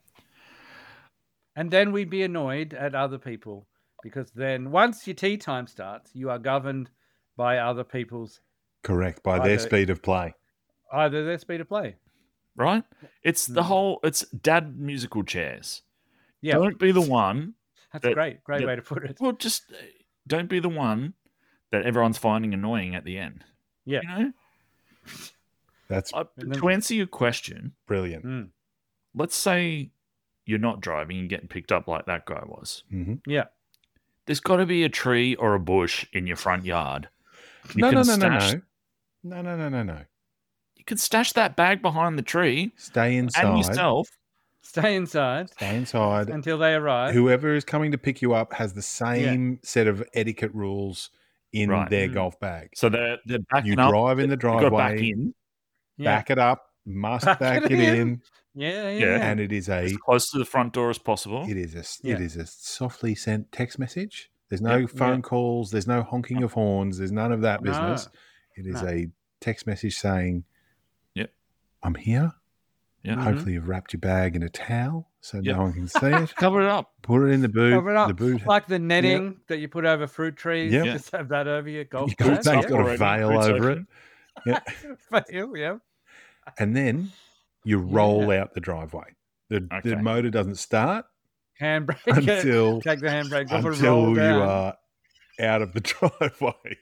[SPEAKER 3] And then we'd be annoyed at other people because then once your tea time starts, you are governed by other people's,
[SPEAKER 2] Correct. By
[SPEAKER 3] Either-
[SPEAKER 2] their speed of play.
[SPEAKER 3] either their speed of play.
[SPEAKER 1] Right? It's the
[SPEAKER 3] Mm.
[SPEAKER 1] whole it's dad musical chairs.
[SPEAKER 3] Yeah.
[SPEAKER 1] Don't be the one
[SPEAKER 3] That's
[SPEAKER 1] that-
[SPEAKER 3] great. Great
[SPEAKER 1] that-
[SPEAKER 3] way to put it.
[SPEAKER 1] well just uh, don't be the one that everyone's finding annoying at the end.
[SPEAKER 3] Yeah.
[SPEAKER 1] You know?
[SPEAKER 2] That's
[SPEAKER 1] Uh,
[SPEAKER 3] And then-
[SPEAKER 1] to answer your question,
[SPEAKER 2] brilliant.
[SPEAKER 3] Mm,
[SPEAKER 1] let's say you're not driving and getting picked up like that guy was.
[SPEAKER 2] hmm
[SPEAKER 3] yeah.
[SPEAKER 1] There's got to be a tree or a bush in your front yard. You
[SPEAKER 2] No,
[SPEAKER 1] can
[SPEAKER 2] no, no, no,
[SPEAKER 1] stash-
[SPEAKER 2] no. No, no, no, no, no.
[SPEAKER 1] You can stash that bag behind the tree
[SPEAKER 2] Stay
[SPEAKER 1] and
[SPEAKER 2] inside.
[SPEAKER 1] yourself.
[SPEAKER 3] Stay inside
[SPEAKER 2] Stay inside.
[SPEAKER 3] until they arrive.
[SPEAKER 2] Whoever is coming to pick you up has the same set of etiquette rules in
[SPEAKER 1] Right.
[SPEAKER 2] their
[SPEAKER 3] Mm.
[SPEAKER 2] golf bag.
[SPEAKER 1] So they're, they're backing
[SPEAKER 2] You
[SPEAKER 1] up.
[SPEAKER 2] drive in the
[SPEAKER 1] You've got to back
[SPEAKER 2] driveway,
[SPEAKER 1] in
[SPEAKER 3] yeah.
[SPEAKER 2] back it up, must
[SPEAKER 3] Back
[SPEAKER 2] back,
[SPEAKER 3] it
[SPEAKER 2] it in,
[SPEAKER 3] in. Yeah, yeah,
[SPEAKER 1] Yeah.
[SPEAKER 3] yeah.
[SPEAKER 2] and it is a
[SPEAKER 1] as close to the front door as possible.
[SPEAKER 2] it is a
[SPEAKER 3] Yeah.
[SPEAKER 2] it is a softly sent text message. There's no
[SPEAKER 1] Yep.
[SPEAKER 2] phone
[SPEAKER 3] Yeah.
[SPEAKER 2] calls. There's no honking of horns. There's none of that
[SPEAKER 3] No.
[SPEAKER 2] business. It is
[SPEAKER 3] No.
[SPEAKER 2] a text message saying,
[SPEAKER 1] Yep.
[SPEAKER 2] I'm here.
[SPEAKER 1] Yeah.
[SPEAKER 3] Mhm.
[SPEAKER 2] Hopefully you've wrapped your bag in a towel so
[SPEAKER 1] Yep.
[SPEAKER 2] no one can see it.
[SPEAKER 1] Cover it up.
[SPEAKER 2] Put it in the boot.
[SPEAKER 3] Cover it up.
[SPEAKER 2] The boot.
[SPEAKER 3] Like the netting that you put over fruit trees.
[SPEAKER 2] Yep.
[SPEAKER 3] Just have that over your golf
[SPEAKER 2] Your golf
[SPEAKER 3] bag.
[SPEAKER 2] bag's
[SPEAKER 1] up
[SPEAKER 2] got a
[SPEAKER 1] already,
[SPEAKER 2] veil
[SPEAKER 1] boots
[SPEAKER 2] over
[SPEAKER 1] open.
[SPEAKER 2] it. Yeah.
[SPEAKER 3] Fail, yeah.
[SPEAKER 2] And then you roll out the driveway. The,
[SPEAKER 1] Okay.
[SPEAKER 2] the motor doesn't start
[SPEAKER 3] Handbrake.
[SPEAKER 2] until
[SPEAKER 3] Take the handbrake off and
[SPEAKER 2] until
[SPEAKER 3] roll
[SPEAKER 2] you
[SPEAKER 3] down.
[SPEAKER 2] are out of the driveway.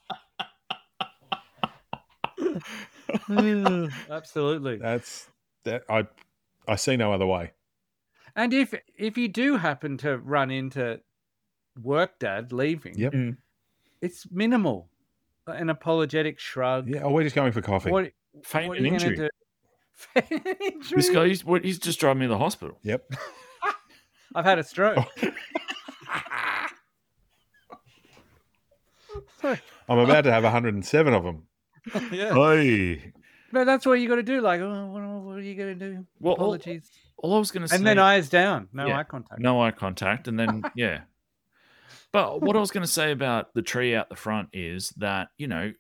[SPEAKER 3] Absolutely.
[SPEAKER 2] That's that. I I see no other way.
[SPEAKER 3] And if if you do happen to run into work dad leaving,
[SPEAKER 2] Yep.
[SPEAKER 1] Mm.
[SPEAKER 3] it's minimal. An apologetic shrug.
[SPEAKER 2] Yeah. Oh, we're just going for coffee.
[SPEAKER 3] What,
[SPEAKER 1] Faint
[SPEAKER 3] what are
[SPEAKER 1] and
[SPEAKER 3] you going to
[SPEAKER 1] injury.
[SPEAKER 3] do? Faint and injury?
[SPEAKER 1] This guy, he's, what- he's just driving me to the hospital.
[SPEAKER 2] Yep.
[SPEAKER 3] I've had a stroke.
[SPEAKER 2] I'm about to have one hundred seven of them.
[SPEAKER 3] Yeah.
[SPEAKER 1] Hey.
[SPEAKER 3] But that's what you got to do. Like, oh, what, what are you going to do?
[SPEAKER 1] Well, all,
[SPEAKER 3] Apologies.
[SPEAKER 1] all I was going to say.
[SPEAKER 3] And then eyes down. No
[SPEAKER 1] Yeah.
[SPEAKER 3] eye contact.
[SPEAKER 1] No eye contact, and then yeah. But what I was going to say about the tree out the front is that, you know,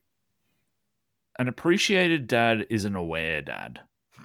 [SPEAKER 1] an appreciated dad is an aware dad.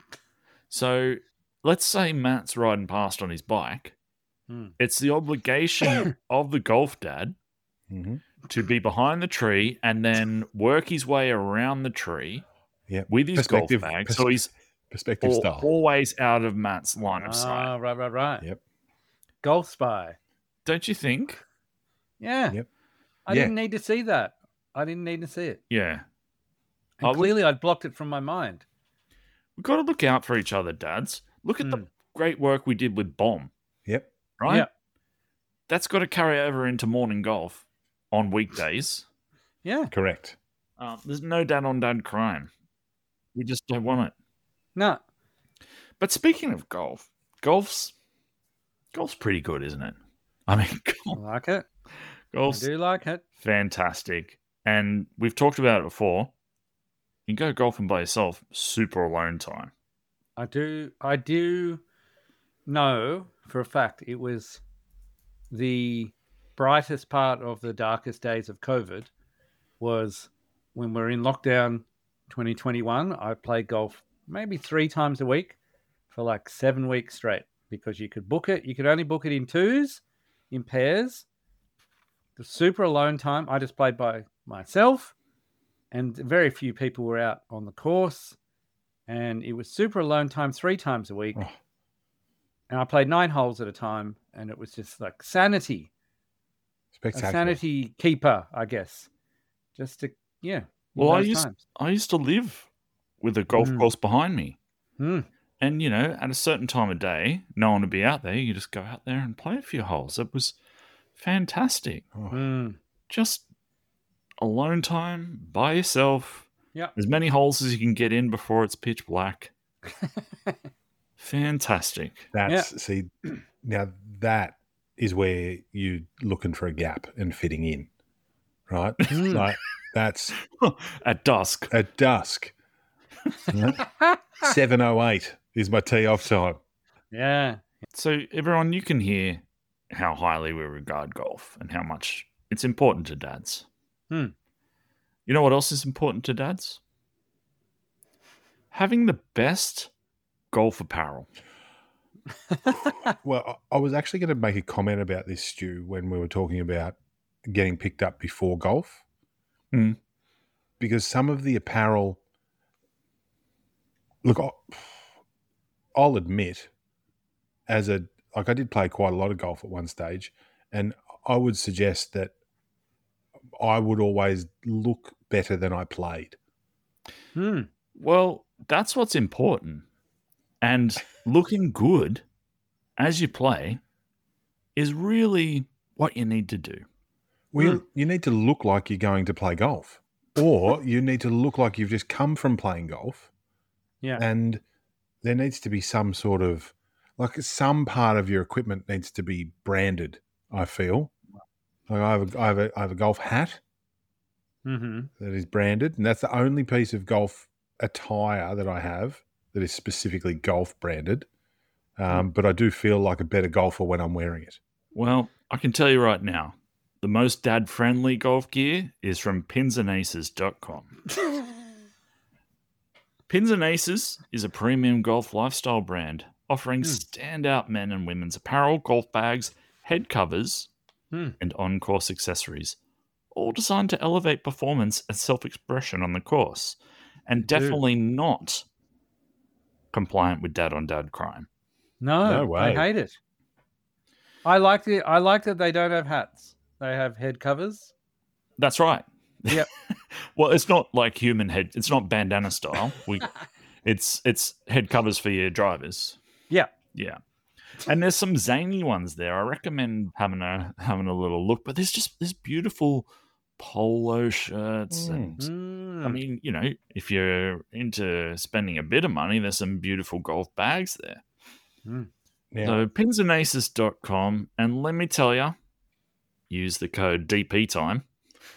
[SPEAKER 1] So let's say Matt's riding past on his bike.
[SPEAKER 3] Hmm.
[SPEAKER 1] It's the obligation of the golf dad
[SPEAKER 2] Mm-hmm.
[SPEAKER 1] to be behind the tree and then work his way around the tree
[SPEAKER 2] Yep.
[SPEAKER 1] with his golf
[SPEAKER 2] Perspective-
[SPEAKER 1] bag.
[SPEAKER 2] pers-
[SPEAKER 1] So he's
[SPEAKER 2] Perspective
[SPEAKER 1] al-
[SPEAKER 2] style.
[SPEAKER 1] always out of Matt's line of sight.
[SPEAKER 3] Ah, right, right, right.
[SPEAKER 2] Yep.
[SPEAKER 3] Golf spy.
[SPEAKER 1] Don't you think?
[SPEAKER 3] Yeah.
[SPEAKER 2] Yep.
[SPEAKER 3] I
[SPEAKER 2] Yeah.
[SPEAKER 3] didn't need to see that. I didn't need to see it.
[SPEAKER 1] Yeah.
[SPEAKER 3] And
[SPEAKER 1] I would-
[SPEAKER 3] clearly, I'd blocked it from my mind.
[SPEAKER 1] We've got to look out for each other, dads. Look at the
[SPEAKER 3] Mm.
[SPEAKER 1] great work we did with Bomb,
[SPEAKER 2] Yep.
[SPEAKER 1] right?
[SPEAKER 3] Yeah.
[SPEAKER 1] That's got to carry over into morning golf on weekdays.
[SPEAKER 3] Yeah.
[SPEAKER 2] Correct.
[SPEAKER 1] Uh, there's no dad on dad crime. We just don't want it.
[SPEAKER 3] No.
[SPEAKER 1] But speaking of golf, golf's golf's pretty good, isn't it? I mean,
[SPEAKER 3] I
[SPEAKER 1] golf,
[SPEAKER 3] like it. I
[SPEAKER 1] golf's
[SPEAKER 3] do like it.
[SPEAKER 1] fantastic. And we've talked about it before. You can go golfing by yourself, super alone time.
[SPEAKER 3] I do. I do know for a fact it was the brightest part of the darkest days of COVID was when we're in lockdown twenty twenty-one. I played golf maybe three times a week for like seven weeks straight because you could book it. You could only book it in twos, in pairs. The super alone time. I just played by myself, and very few people were out on the course. And it was super alone time three times a week.
[SPEAKER 2] Oh.
[SPEAKER 3] And I played nine holes at a time, and it was just like sanity, a
[SPEAKER 2] Spectacular.
[SPEAKER 3] sanity keeper, I guess. Just to, yeah. in
[SPEAKER 1] Well, I
[SPEAKER 3] those
[SPEAKER 1] used
[SPEAKER 3] times.
[SPEAKER 1] I used to live with a golf
[SPEAKER 3] Mm.
[SPEAKER 1] course behind me.
[SPEAKER 3] Hmm.
[SPEAKER 1] And, you know, at a certain time of day, no one would be out there. You just go out there and play a few holes. It was fantastic.
[SPEAKER 2] Oh,
[SPEAKER 3] Hmm.
[SPEAKER 1] Just alone time by yourself.
[SPEAKER 3] Yeah.
[SPEAKER 1] As many holes as you can get in before it's pitch black. Fantastic.
[SPEAKER 2] that's see now that is where you're looking for a gap and fitting in, right?
[SPEAKER 3] Mm.
[SPEAKER 2] Like that's
[SPEAKER 1] At dusk.
[SPEAKER 2] at dusk. Seven oh eight is my tee off time.
[SPEAKER 3] Yeah.
[SPEAKER 1] So, everyone, you can hear how highly we regard golf and how much it's important to dads.
[SPEAKER 3] Hmm.
[SPEAKER 1] You know what else is important to dads? Having the best golf apparel.
[SPEAKER 2] Well, I I was actually going to make a comment about this, Stu, when we were talking about getting picked up before golf.
[SPEAKER 1] Mm.
[SPEAKER 2] Because some of the apparel, look, I- I'll admit, as a, like I did play quite a lot of golf at one stage, and I would suggest that I would always look better than I played.
[SPEAKER 3] Hmm.
[SPEAKER 1] Well, that's what's important. And looking good as you play is really what you need to do.
[SPEAKER 2] Well, you, you need to look like you're going to play golf, or you need to look like you've just come from playing golf.
[SPEAKER 3] Yeah.
[SPEAKER 2] And there needs to be some sort of, like some part of your equipment needs to be branded, I feel. Like I have a, I have a, I have a golf hat
[SPEAKER 3] Mm-hmm.
[SPEAKER 2] that is branded, and that's the only piece of golf attire that I have that is specifically golf branded. Um, but I do feel like a better golfer when I'm wearing it.
[SPEAKER 1] Well, I can tell you right now, the most dad-friendly golf gear is from pins and aces dot com. Pins and Aces is a premium golf lifestyle brand offering
[SPEAKER 3] Mm.
[SPEAKER 1] standout men and women's apparel, golf bags, head covers,
[SPEAKER 3] Mm.
[SPEAKER 1] and on-course accessories, all designed to elevate performance and self-expression on the course, and
[SPEAKER 3] They do.
[SPEAKER 1] definitely not compliant with dad-on-dad crime.
[SPEAKER 3] No,
[SPEAKER 2] No way.
[SPEAKER 3] I hate it. I like the. I like that they don't have hats. They have head covers.
[SPEAKER 1] That's right.
[SPEAKER 3] Yep.
[SPEAKER 1] Well, it's not like human head. It's not bandana style. We, it's it's head covers for your drivers.
[SPEAKER 3] Yeah.
[SPEAKER 1] Yeah. And there's some zany ones there. I recommend having a having a little look. But there's just there's beautiful polo shirts, and
[SPEAKER 3] Mm.
[SPEAKER 1] I mean, you know, if you're into spending a bit of money, there's some beautiful golf bags there.
[SPEAKER 3] Mm.
[SPEAKER 2] Now,
[SPEAKER 1] So pins and aces dot com, and let me tell you, use the code D P time.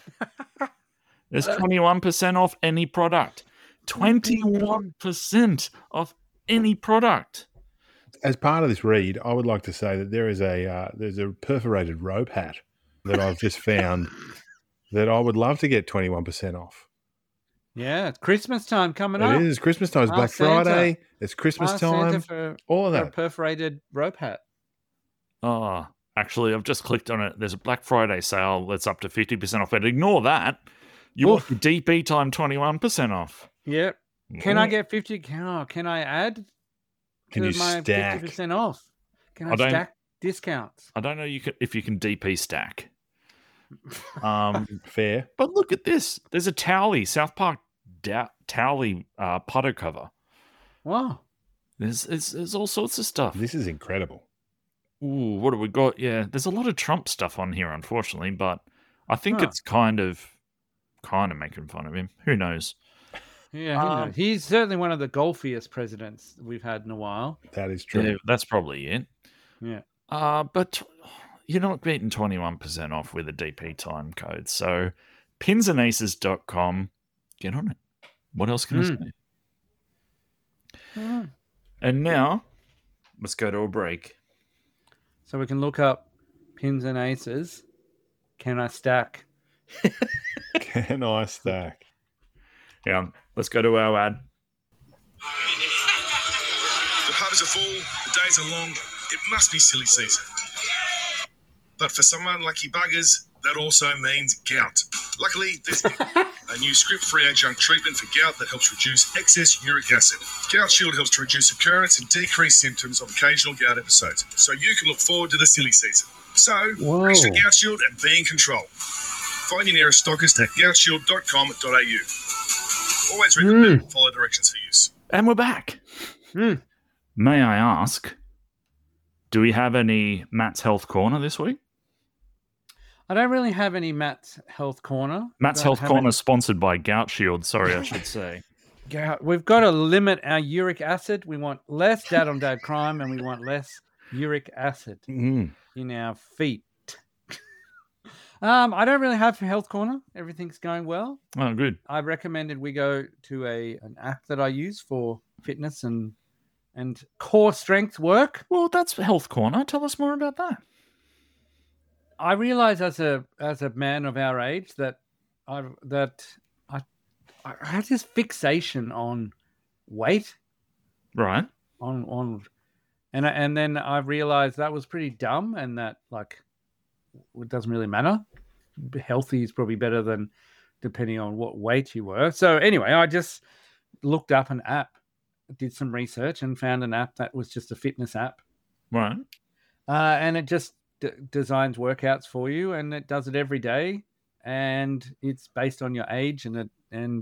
[SPEAKER 1] There's twenty-one percent off any product. twenty-one percent off any product.
[SPEAKER 2] as part of this read, I would like to say that there is a uh, there's a perforated rope hat that I've just found that I would love to get twenty-one percent off.
[SPEAKER 3] Yeah, it's Christmas time coming up.
[SPEAKER 2] It is Christmas time. It's Black
[SPEAKER 3] Ask Santa.
[SPEAKER 2] Friday. It's Christmas
[SPEAKER 3] Ask Santa
[SPEAKER 2] time.
[SPEAKER 3] for,
[SPEAKER 2] All of
[SPEAKER 3] for a
[SPEAKER 2] that.
[SPEAKER 3] perforated rope hat.
[SPEAKER 1] Oh, actually, I've just clicked on it. There's a Black Friday sale that's up to fifty percent off. But ignore that. You
[SPEAKER 3] Oof.
[SPEAKER 1] want the D P time twenty-one percent off.
[SPEAKER 3] Yep. Can I get fifty? Can, oh, can I add
[SPEAKER 2] Can
[SPEAKER 3] to
[SPEAKER 2] you
[SPEAKER 3] my
[SPEAKER 2] stack?
[SPEAKER 3] fifty percent off? Can I,
[SPEAKER 1] I don't-
[SPEAKER 3] stack discounts?
[SPEAKER 1] I don't know you can, if you can D P stack. Um,
[SPEAKER 2] Fair.
[SPEAKER 1] but look at this. There's a Towley, South Park da- Towley uh, putter cover.
[SPEAKER 3] Wow.
[SPEAKER 1] There's, there's there's all sorts of stuff.
[SPEAKER 2] This is incredible.
[SPEAKER 1] Ooh, what have we got? Yeah, there's a lot of Trump stuff on here, unfortunately, but I think
[SPEAKER 3] Huh.
[SPEAKER 1] it's kind of kind of making fun of him. Who knows?
[SPEAKER 3] Yeah, who
[SPEAKER 1] Um,
[SPEAKER 3] knows? He's certainly one of the golfiest presidents we've had in a while.
[SPEAKER 2] That is true.
[SPEAKER 1] Yeah, that's probably it.
[SPEAKER 3] Yeah.
[SPEAKER 1] Uh, but you're not beating twenty-one percent off with a D P time code. So pins and aces dot com, get on it. What else can I
[SPEAKER 3] Mm.
[SPEAKER 1] say?
[SPEAKER 3] Mm.
[SPEAKER 1] And now, let's go to a break.
[SPEAKER 3] So we can look up pins and aces. Can I stack?
[SPEAKER 2] Can I stack?
[SPEAKER 1] Yeah, let's go to our ad.
[SPEAKER 4] The pubs are full, the days are long, it must be silly season. But for some unlucky buggers, that also means gout. Luckily, there's a new script-free adjunct treatment for gout that helps reduce excess uric acid. Gout Shield helps to reduce occurrence and decrease symptoms of occasional gout episodes, so you can look forward to the silly season. So,
[SPEAKER 3] Whoa.
[SPEAKER 4] register Gout Shield and be in control. Find your nearest stockist at gout shield dot com dot a u. Always read the
[SPEAKER 3] Mm.
[SPEAKER 4] bill and follow directions for use.
[SPEAKER 1] And we're back.
[SPEAKER 3] Mm.
[SPEAKER 1] May I ask, do we have any Matt's Health Corner this week?
[SPEAKER 3] I don't really have any Matt's Health Corner.
[SPEAKER 1] Matt's
[SPEAKER 3] Don't
[SPEAKER 1] Health
[SPEAKER 3] have
[SPEAKER 1] Corner sponsored by Gout Shield, sorry, I should say.
[SPEAKER 3] any gout. We've got to limit our uric acid. We want less dad on dad crime, and we want less uric acid
[SPEAKER 2] Mm.
[SPEAKER 3] in our feet. um, I don't really have a Health Corner. Everything's going well.
[SPEAKER 1] Oh, good.
[SPEAKER 3] I recommended we go to a an app that I use for fitness and and core strength work.
[SPEAKER 1] Well, that's Health Corner. Tell us more about that.
[SPEAKER 3] I realize as a as a man of our age that I that I I have this fixation on weight
[SPEAKER 1] Right.
[SPEAKER 3] on on and I- and then I realized that was pretty dumb and that like it doesn't really matter. Healthy is probably better than depending on what weight you were. So anyway, I just looked up an app, did some research, and found an app that was just a fitness app,
[SPEAKER 1] Right.
[SPEAKER 3] uh, and it just d- designs workouts for you, and it does it every day, and it's based on your age, and it and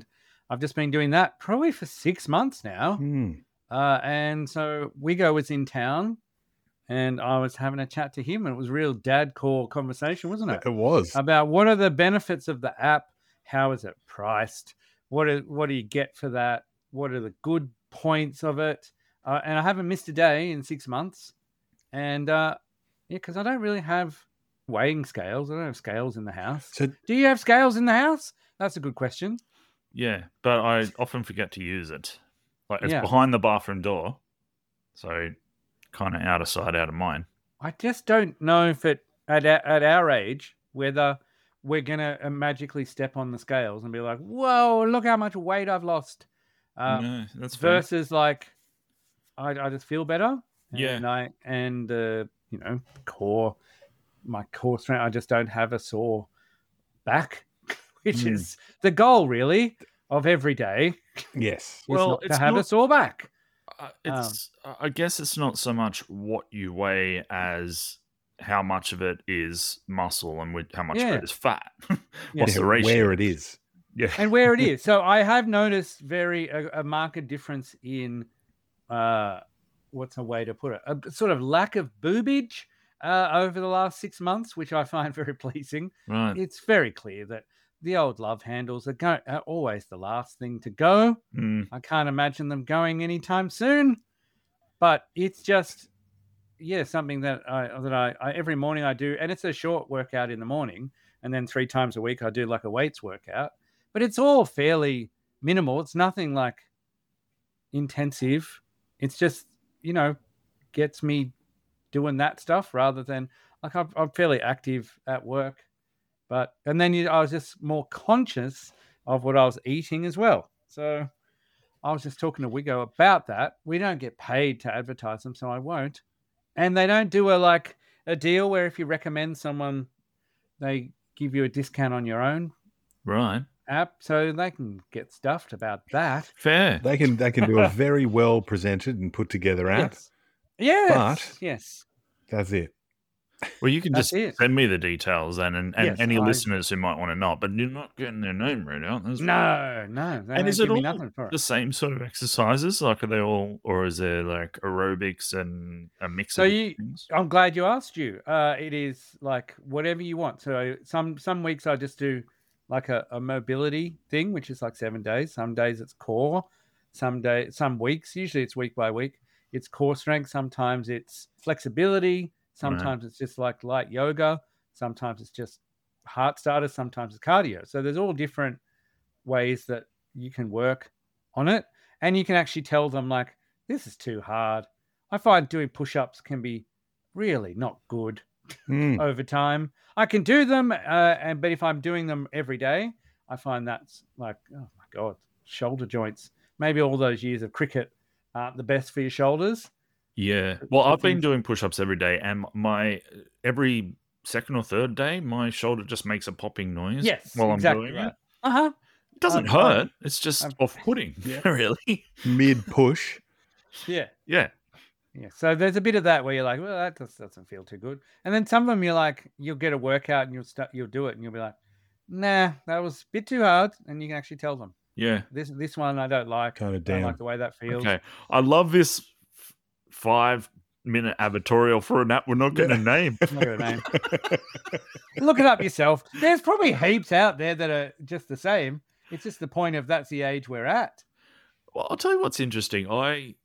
[SPEAKER 3] I've just been doing that probably for six months now.
[SPEAKER 2] Mm.
[SPEAKER 3] Uh, and so Wiggo was in town and I was having a chat to him, and it was a real dad core conversation, wasn't it?
[SPEAKER 2] It was.
[SPEAKER 3] About what are the benefits of the app? How is it priced? What, are, what do you get for that? What are the good points of it? Uh, and I haven't missed a day in six months. And uh, yeah, because I don't really have weighing scales. I don't have scales in the house.
[SPEAKER 2] So
[SPEAKER 3] Do you have scales in the house? That's a good question.
[SPEAKER 1] Yeah, but I often forget to use it. Like it's
[SPEAKER 3] Yeah.
[SPEAKER 1] behind the bathroom door, so kind of out of sight, out of mind.
[SPEAKER 3] I just don't know if it at our- at our age whether we're gonna uh, magically step on the scales and be like, "Whoa, look how much weight I've lost," um,
[SPEAKER 1] no, that's fair.
[SPEAKER 3] versus like, I, I just feel better.
[SPEAKER 1] Yeah.
[SPEAKER 3] and I and uh, you know, core, my core strength. I just don't have a sore back, which
[SPEAKER 2] Hmm.
[SPEAKER 3] is the goal really of every day.
[SPEAKER 2] yes.
[SPEAKER 3] Is
[SPEAKER 1] Well,
[SPEAKER 3] not to
[SPEAKER 1] it's
[SPEAKER 3] have a
[SPEAKER 1] not-
[SPEAKER 3] sore back.
[SPEAKER 1] Uh, it's. I guess it's not so much what you weigh as how much of it is muscle and with how much
[SPEAKER 3] Yeah.
[SPEAKER 1] of it is fat.
[SPEAKER 3] Yeah.
[SPEAKER 1] What's
[SPEAKER 2] Yeah,
[SPEAKER 1] the ratio?
[SPEAKER 2] where it is.
[SPEAKER 1] Yeah.
[SPEAKER 3] And where it is. So I have noticed very a, a marked difference in uh, what's a way to put it? A sort of lack of boobage uh, over the last six months, which I find very pleasing.
[SPEAKER 1] Right.
[SPEAKER 3] It's very clear that the old love handles are, go- are always the last thing to go.
[SPEAKER 1] Mm,
[SPEAKER 3] I can't imagine them going anytime soon. But it's just, yeah, something that I that I, I every morning I do, and it's a short workout in the morning, and then three times a week I do like a weights workout. But it's all fairly minimal. It's nothing like intensive. It's just, you know, gets me doing that stuff rather than like I'm, I'm fairly active at work. But and then you, I was just more conscious of what I was eating as well. So I was just talking to Wiggo about that. We don't get paid to advertise them, so I won't. And they don't do a like a deal where if you recommend someone, they give you a discount on your own
[SPEAKER 1] right.
[SPEAKER 3] app, so they can get stuffed about that.
[SPEAKER 1] Fair.
[SPEAKER 2] They can they can do a very well presented and put together app.
[SPEAKER 3] Yes. Yes.
[SPEAKER 2] But-
[SPEAKER 3] yes.
[SPEAKER 2] That's it.
[SPEAKER 1] Well, you can
[SPEAKER 3] That's
[SPEAKER 1] just
[SPEAKER 3] it.
[SPEAKER 1] send me the details then, and, and
[SPEAKER 3] Yes,
[SPEAKER 1] any
[SPEAKER 3] I-
[SPEAKER 1] listeners who might want to know, but you're not getting their name read out. That's
[SPEAKER 3] No, no. They
[SPEAKER 1] And
[SPEAKER 3] don't
[SPEAKER 1] is it
[SPEAKER 3] give me
[SPEAKER 1] all
[SPEAKER 3] nothing for
[SPEAKER 1] the
[SPEAKER 3] it.
[SPEAKER 1] same sort of exercises? Like, are they all, or is there like aerobics and a mix
[SPEAKER 3] So
[SPEAKER 1] of
[SPEAKER 3] you-
[SPEAKER 1] things?
[SPEAKER 3] I'm glad you asked you. Uh, it is like whatever you want. So some some weeks I just do like a, a mobility thing, which is like seven days. Some days it's core. Some day, some weeks, usually it's week by week. It's core strength. Sometimes it's flexibility. Sometimes it's just like light yoga. Sometimes it's just heart starters. Sometimes it's cardio. So there's all different ways that you can work on it, and you can actually tell them like, this is too hard. I find doing push-ups can be really not good
[SPEAKER 2] Mm.
[SPEAKER 3] over time. I can do them, uh, and but if I'm doing them every day, I find that's like, oh my god, shoulder joints. Maybe all those years of cricket aren't the best for your shoulders.
[SPEAKER 1] Yeah. Well,
[SPEAKER 3] I
[SPEAKER 1] I've been
[SPEAKER 3] think-
[SPEAKER 1] doing push-ups every day, and my every second or third day, my shoulder just makes a popping noise.
[SPEAKER 3] Yes,
[SPEAKER 1] while
[SPEAKER 3] exactly
[SPEAKER 1] I'm doing
[SPEAKER 3] right.
[SPEAKER 1] it.
[SPEAKER 3] Uh huh.
[SPEAKER 1] It doesn't
[SPEAKER 3] Um, um,
[SPEAKER 1] hurt. It's just
[SPEAKER 3] um,
[SPEAKER 1] off-putting.
[SPEAKER 2] Yeah.
[SPEAKER 1] Really.
[SPEAKER 2] Mid push.
[SPEAKER 3] Yeah.
[SPEAKER 1] Yeah.
[SPEAKER 3] Yeah, so there's a bit of that where you're like, well, that just doesn't feel too good, and then some of them you're like, you'll get a workout and you'll start, you'll do it, and you'll be like, nah, that was a bit too hard, and you can actually tell them
[SPEAKER 1] Yeah.
[SPEAKER 3] this this one I don't like,
[SPEAKER 2] Kind of
[SPEAKER 3] I don't
[SPEAKER 2] down.
[SPEAKER 3] like the way that feels.
[SPEAKER 1] Okay. I love this f- five-minute advertorial for an app we're not getting a name.
[SPEAKER 3] I'm not gonna name. Look it up yourself. There's probably heaps out there that are just the same. It's just the point of that's the age we're at.
[SPEAKER 1] Well, I'll tell you what's interesting. I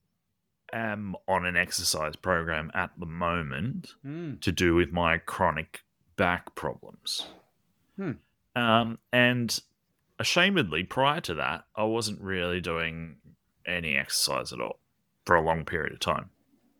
[SPEAKER 1] am on an exercise program at the moment
[SPEAKER 3] Mm.
[SPEAKER 1] to do with my chronic back problems.
[SPEAKER 3] Hmm.
[SPEAKER 1] Um, and ashamedly, prior to that, I wasn't really doing any exercise at all for a long period of time.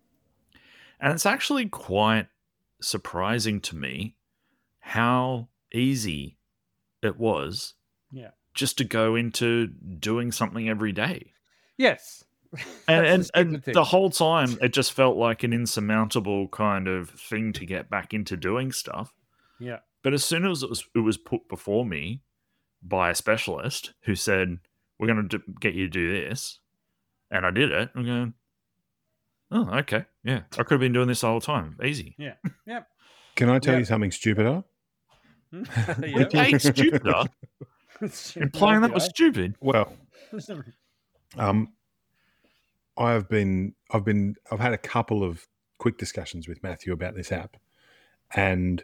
[SPEAKER 1] And it's actually quite surprising to me how easy it was
[SPEAKER 3] Yeah.
[SPEAKER 1] just to go into doing something every day.
[SPEAKER 3] Yes.
[SPEAKER 1] And,
[SPEAKER 3] That's
[SPEAKER 1] and,
[SPEAKER 3] the stupid
[SPEAKER 1] and
[SPEAKER 3] thing.
[SPEAKER 1] the whole time, it just felt like an insurmountable kind of thing to get back into doing stuff.
[SPEAKER 3] Yeah.
[SPEAKER 1] But as soon as it was, it was put before me by a specialist who said, we're going to do, get you to do this, and I did it, I'm going, oh, okay. Yeah, I could have been doing this the whole time. Easy.
[SPEAKER 3] Yeah. Yep.
[SPEAKER 2] Can I tell
[SPEAKER 3] Yeah.
[SPEAKER 2] you something stupider?
[SPEAKER 3] yep.
[SPEAKER 1] Hey, stupider? Implying that was stupid.
[SPEAKER 2] Well, Um, I've been, I've been, I've had a couple of quick discussions with Matthew about this app, and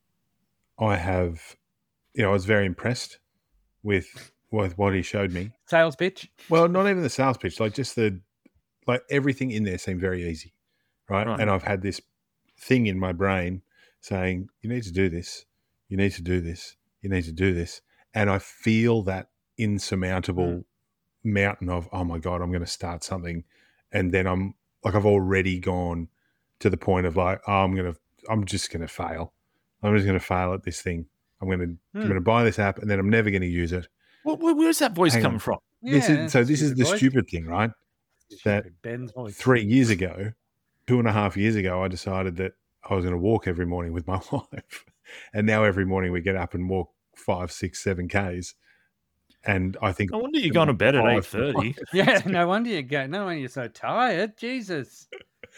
[SPEAKER 2] I have, you know, I was very impressed with with what he showed me.
[SPEAKER 3] Sales pitch.
[SPEAKER 2] Well, not even the sales pitch, like just the, like everything in there seemed very easy, right?
[SPEAKER 1] Right.
[SPEAKER 2] And I've had this thing in my brain saying, you need to do this, you need to do this, you need to do this. And I feel that insurmountable
[SPEAKER 3] Mm.
[SPEAKER 2] mountain of, oh my God, I'm going to start something. And then I'm like, I've already gone to the point of like, oh, I'm going to, I'm just going to fail. I'm just going to fail at this thing. I'm going to,
[SPEAKER 3] Hmm.
[SPEAKER 2] I'm going to buy this app and then I'm never going to use it.
[SPEAKER 1] Well, where- where's that voice
[SPEAKER 2] Hang
[SPEAKER 1] coming
[SPEAKER 2] on.
[SPEAKER 1] from?
[SPEAKER 2] This
[SPEAKER 3] Yeah,
[SPEAKER 2] is, so this is
[SPEAKER 3] stupid
[SPEAKER 2] the
[SPEAKER 3] voice.
[SPEAKER 2] stupid thing, right? that
[SPEAKER 3] Stupid Ben's voice.
[SPEAKER 2] Three years ago, two and a half years ago, I decided that I was going to walk every morning with my wife. And now every morning we get up and walk five, six, seven Ks. And I think
[SPEAKER 1] No wonder you're going to bed at
[SPEAKER 2] Five.
[SPEAKER 1] eight thirty.
[SPEAKER 3] Yeah, no wonder you go. No wonder you're so tired. Jesus.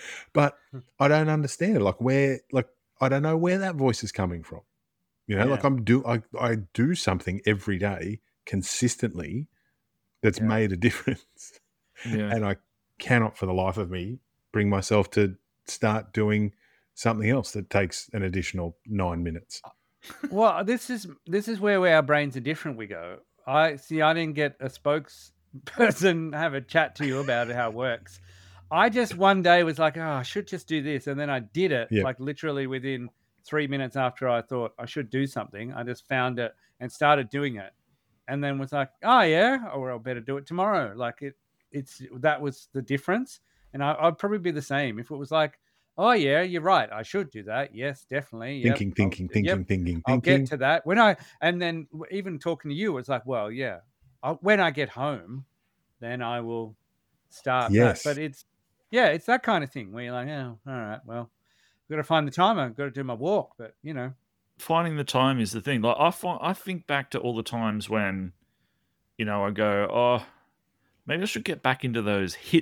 [SPEAKER 2] But I don't understand it. Like where, like I don't know where that voice is coming from. You know,
[SPEAKER 3] Yeah.
[SPEAKER 2] like I'm do I I do something every day consistently that's
[SPEAKER 3] Yeah.
[SPEAKER 2] made a difference,
[SPEAKER 1] Yeah.
[SPEAKER 2] and I cannot for the life of me bring myself to start doing something else that takes an additional nine minutes.
[SPEAKER 3] Well, this is this is where, where our brains are different. We go. I see. I didn't get a spokesperson have a chat to you about how it works. I just one day was like, oh, I should just do this, and then I did it.
[SPEAKER 2] Yeah.
[SPEAKER 3] Like literally within three minutes after I thought I should do something, I just found it and started doing it, and then was like, oh yeah, or I'll better do it tomorrow. Like it, it's that was the difference, and I, I'd probably be the same if it was like, oh yeah, you're right, I should do that. Yes, definitely. Yep.
[SPEAKER 2] Thinking,
[SPEAKER 3] I'll-
[SPEAKER 2] thinking, thinking,
[SPEAKER 3] yep.
[SPEAKER 2] thinking,
[SPEAKER 3] I'll
[SPEAKER 2] thinking.
[SPEAKER 3] get to that when I, and then w- even talking to you, it's like, well, yeah, I'll, when I get home, then I will start.
[SPEAKER 2] Yes.
[SPEAKER 3] That. But it's, yeah, it's that kind of thing where you're like, oh, all right, well, I've got to find the time. I've got to do my walk, but you know,
[SPEAKER 1] Finding the time is the thing. Like I find, I think back to all the times when, you know, I go, oh, maybe I should get back into those hit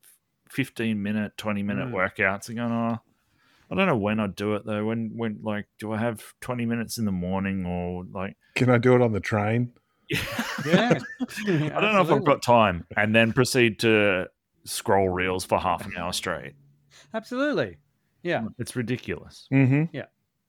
[SPEAKER 1] fifteen minute, twenty minute
[SPEAKER 3] Mm.
[SPEAKER 1] workouts. And going, oh, I don't know when I'd do it though. When, when, like, do I have twenty minutes in the morning or like,
[SPEAKER 2] Can I do it on the train?
[SPEAKER 3] yeah.
[SPEAKER 1] I don't know if I've got time, and then proceed to scroll reels for half an hour straight.
[SPEAKER 3] Absolutely. Yeah.
[SPEAKER 1] It's ridiculous.
[SPEAKER 2] Mm-hmm.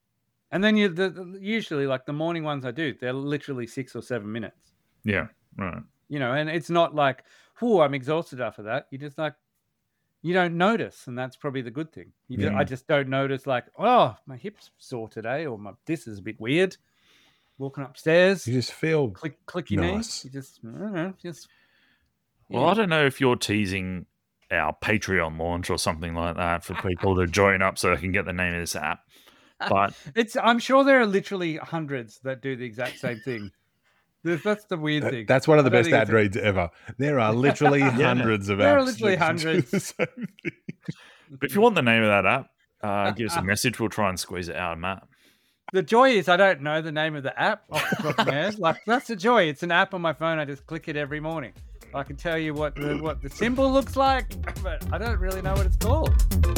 [SPEAKER 3] And then you, the, the, usually like the morning ones I do, they're literally six or seven minutes,
[SPEAKER 1] Yeah, right.
[SPEAKER 3] you know, and it's not like, oh, I'm exhausted after that. You just like, you don't notice, and that's probably the good thing. You ju-
[SPEAKER 2] Yeah.
[SPEAKER 3] I just don't notice, like, oh, my hip's sore today, or my this is a bit weird. Walking upstairs,
[SPEAKER 2] You just feel
[SPEAKER 3] click click your
[SPEAKER 2] Nice.
[SPEAKER 3] knee. You just, I don't know, just.
[SPEAKER 1] Well,
[SPEAKER 3] yeah.
[SPEAKER 1] I don't know if you're teasing our Patreon launch or something like that for people to join up so they can get the name of this app. But
[SPEAKER 3] It's. I'm sure there are literally hundreds that do the exact same thing. That's that's the weird
[SPEAKER 2] that-
[SPEAKER 3] thing.
[SPEAKER 2] that's one of the
[SPEAKER 3] I don't
[SPEAKER 2] best
[SPEAKER 3] think
[SPEAKER 2] ad
[SPEAKER 3] it's a-
[SPEAKER 2] reads ever. There are literally hundreds of apps.
[SPEAKER 3] There are literally
[SPEAKER 2] that do
[SPEAKER 3] hundreds.
[SPEAKER 2] the same thing.
[SPEAKER 1] but if you want the name of that app, uh, give us a message. We'll try and squeeze it out of Matt.
[SPEAKER 3] The joy is I don't know the name of the app off the top of my head. Like that's the joy. It's an app on my phone. I just click it every morning. I can tell you what the what the symbol looks like, but I don't really know what it's called.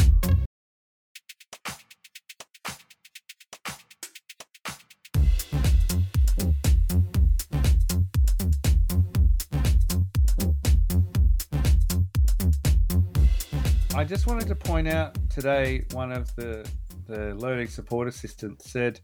[SPEAKER 3] I just wanted to point out today one of the the learning support assistants said,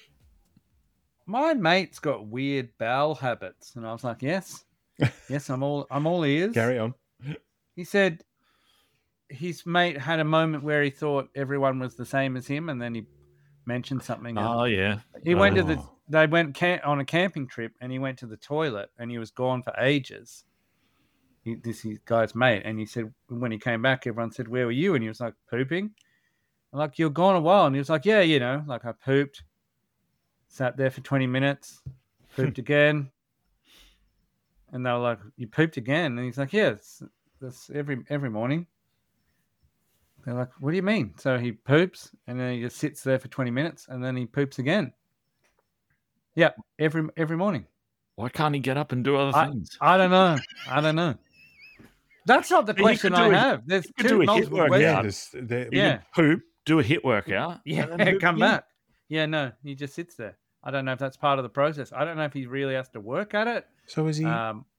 [SPEAKER 3] my mate's got weird bowel habits. And I was like, yes, yes, I'm all I'm all ears.
[SPEAKER 2] Carry on.
[SPEAKER 3] He said his mate had a moment where he thought everyone was the same as him, and then he mentioned something. and
[SPEAKER 1] Oh, yeah.
[SPEAKER 3] he went to the
[SPEAKER 2] Oh.
[SPEAKER 3] they went cam- on a camping trip, and he went to the toilet, and he was gone for ages. He, this his guy's mate, and he said when he came back, everyone said, "Where were you?" And he was like, "Pooping." I'm like, "You're gone a while," and he was like, "Yeah, you know, like I pooped, sat there for twenty minutes, pooped again." And they were like, "You pooped again?" And he's like, "Yeah, it's, that's every every morning." They're like, "What do you mean?" So he poops, and then he just sits there for twenty minutes, and then he poops again. Yeah, every every morning.
[SPEAKER 1] Why can't he get up and do other
[SPEAKER 3] I-
[SPEAKER 1] things?
[SPEAKER 3] I don't know. I don't know. That's not the
[SPEAKER 1] But you
[SPEAKER 3] question
[SPEAKER 1] could do
[SPEAKER 3] I
[SPEAKER 1] a-
[SPEAKER 3] have. There's
[SPEAKER 1] could
[SPEAKER 3] two
[SPEAKER 1] do a hit
[SPEAKER 3] multiple
[SPEAKER 1] workout.
[SPEAKER 2] Yeah,
[SPEAKER 3] questions.
[SPEAKER 2] just, there-
[SPEAKER 1] You
[SPEAKER 3] Yeah.
[SPEAKER 1] can poop, do a hit workout.
[SPEAKER 3] Yeah,
[SPEAKER 1] and then poop
[SPEAKER 3] come
[SPEAKER 1] again.
[SPEAKER 3] back. Yeah, no, he just sits there. I don't know if that's part of the process. I don't know if he really has to work at it.
[SPEAKER 2] So is he?
[SPEAKER 3] Um,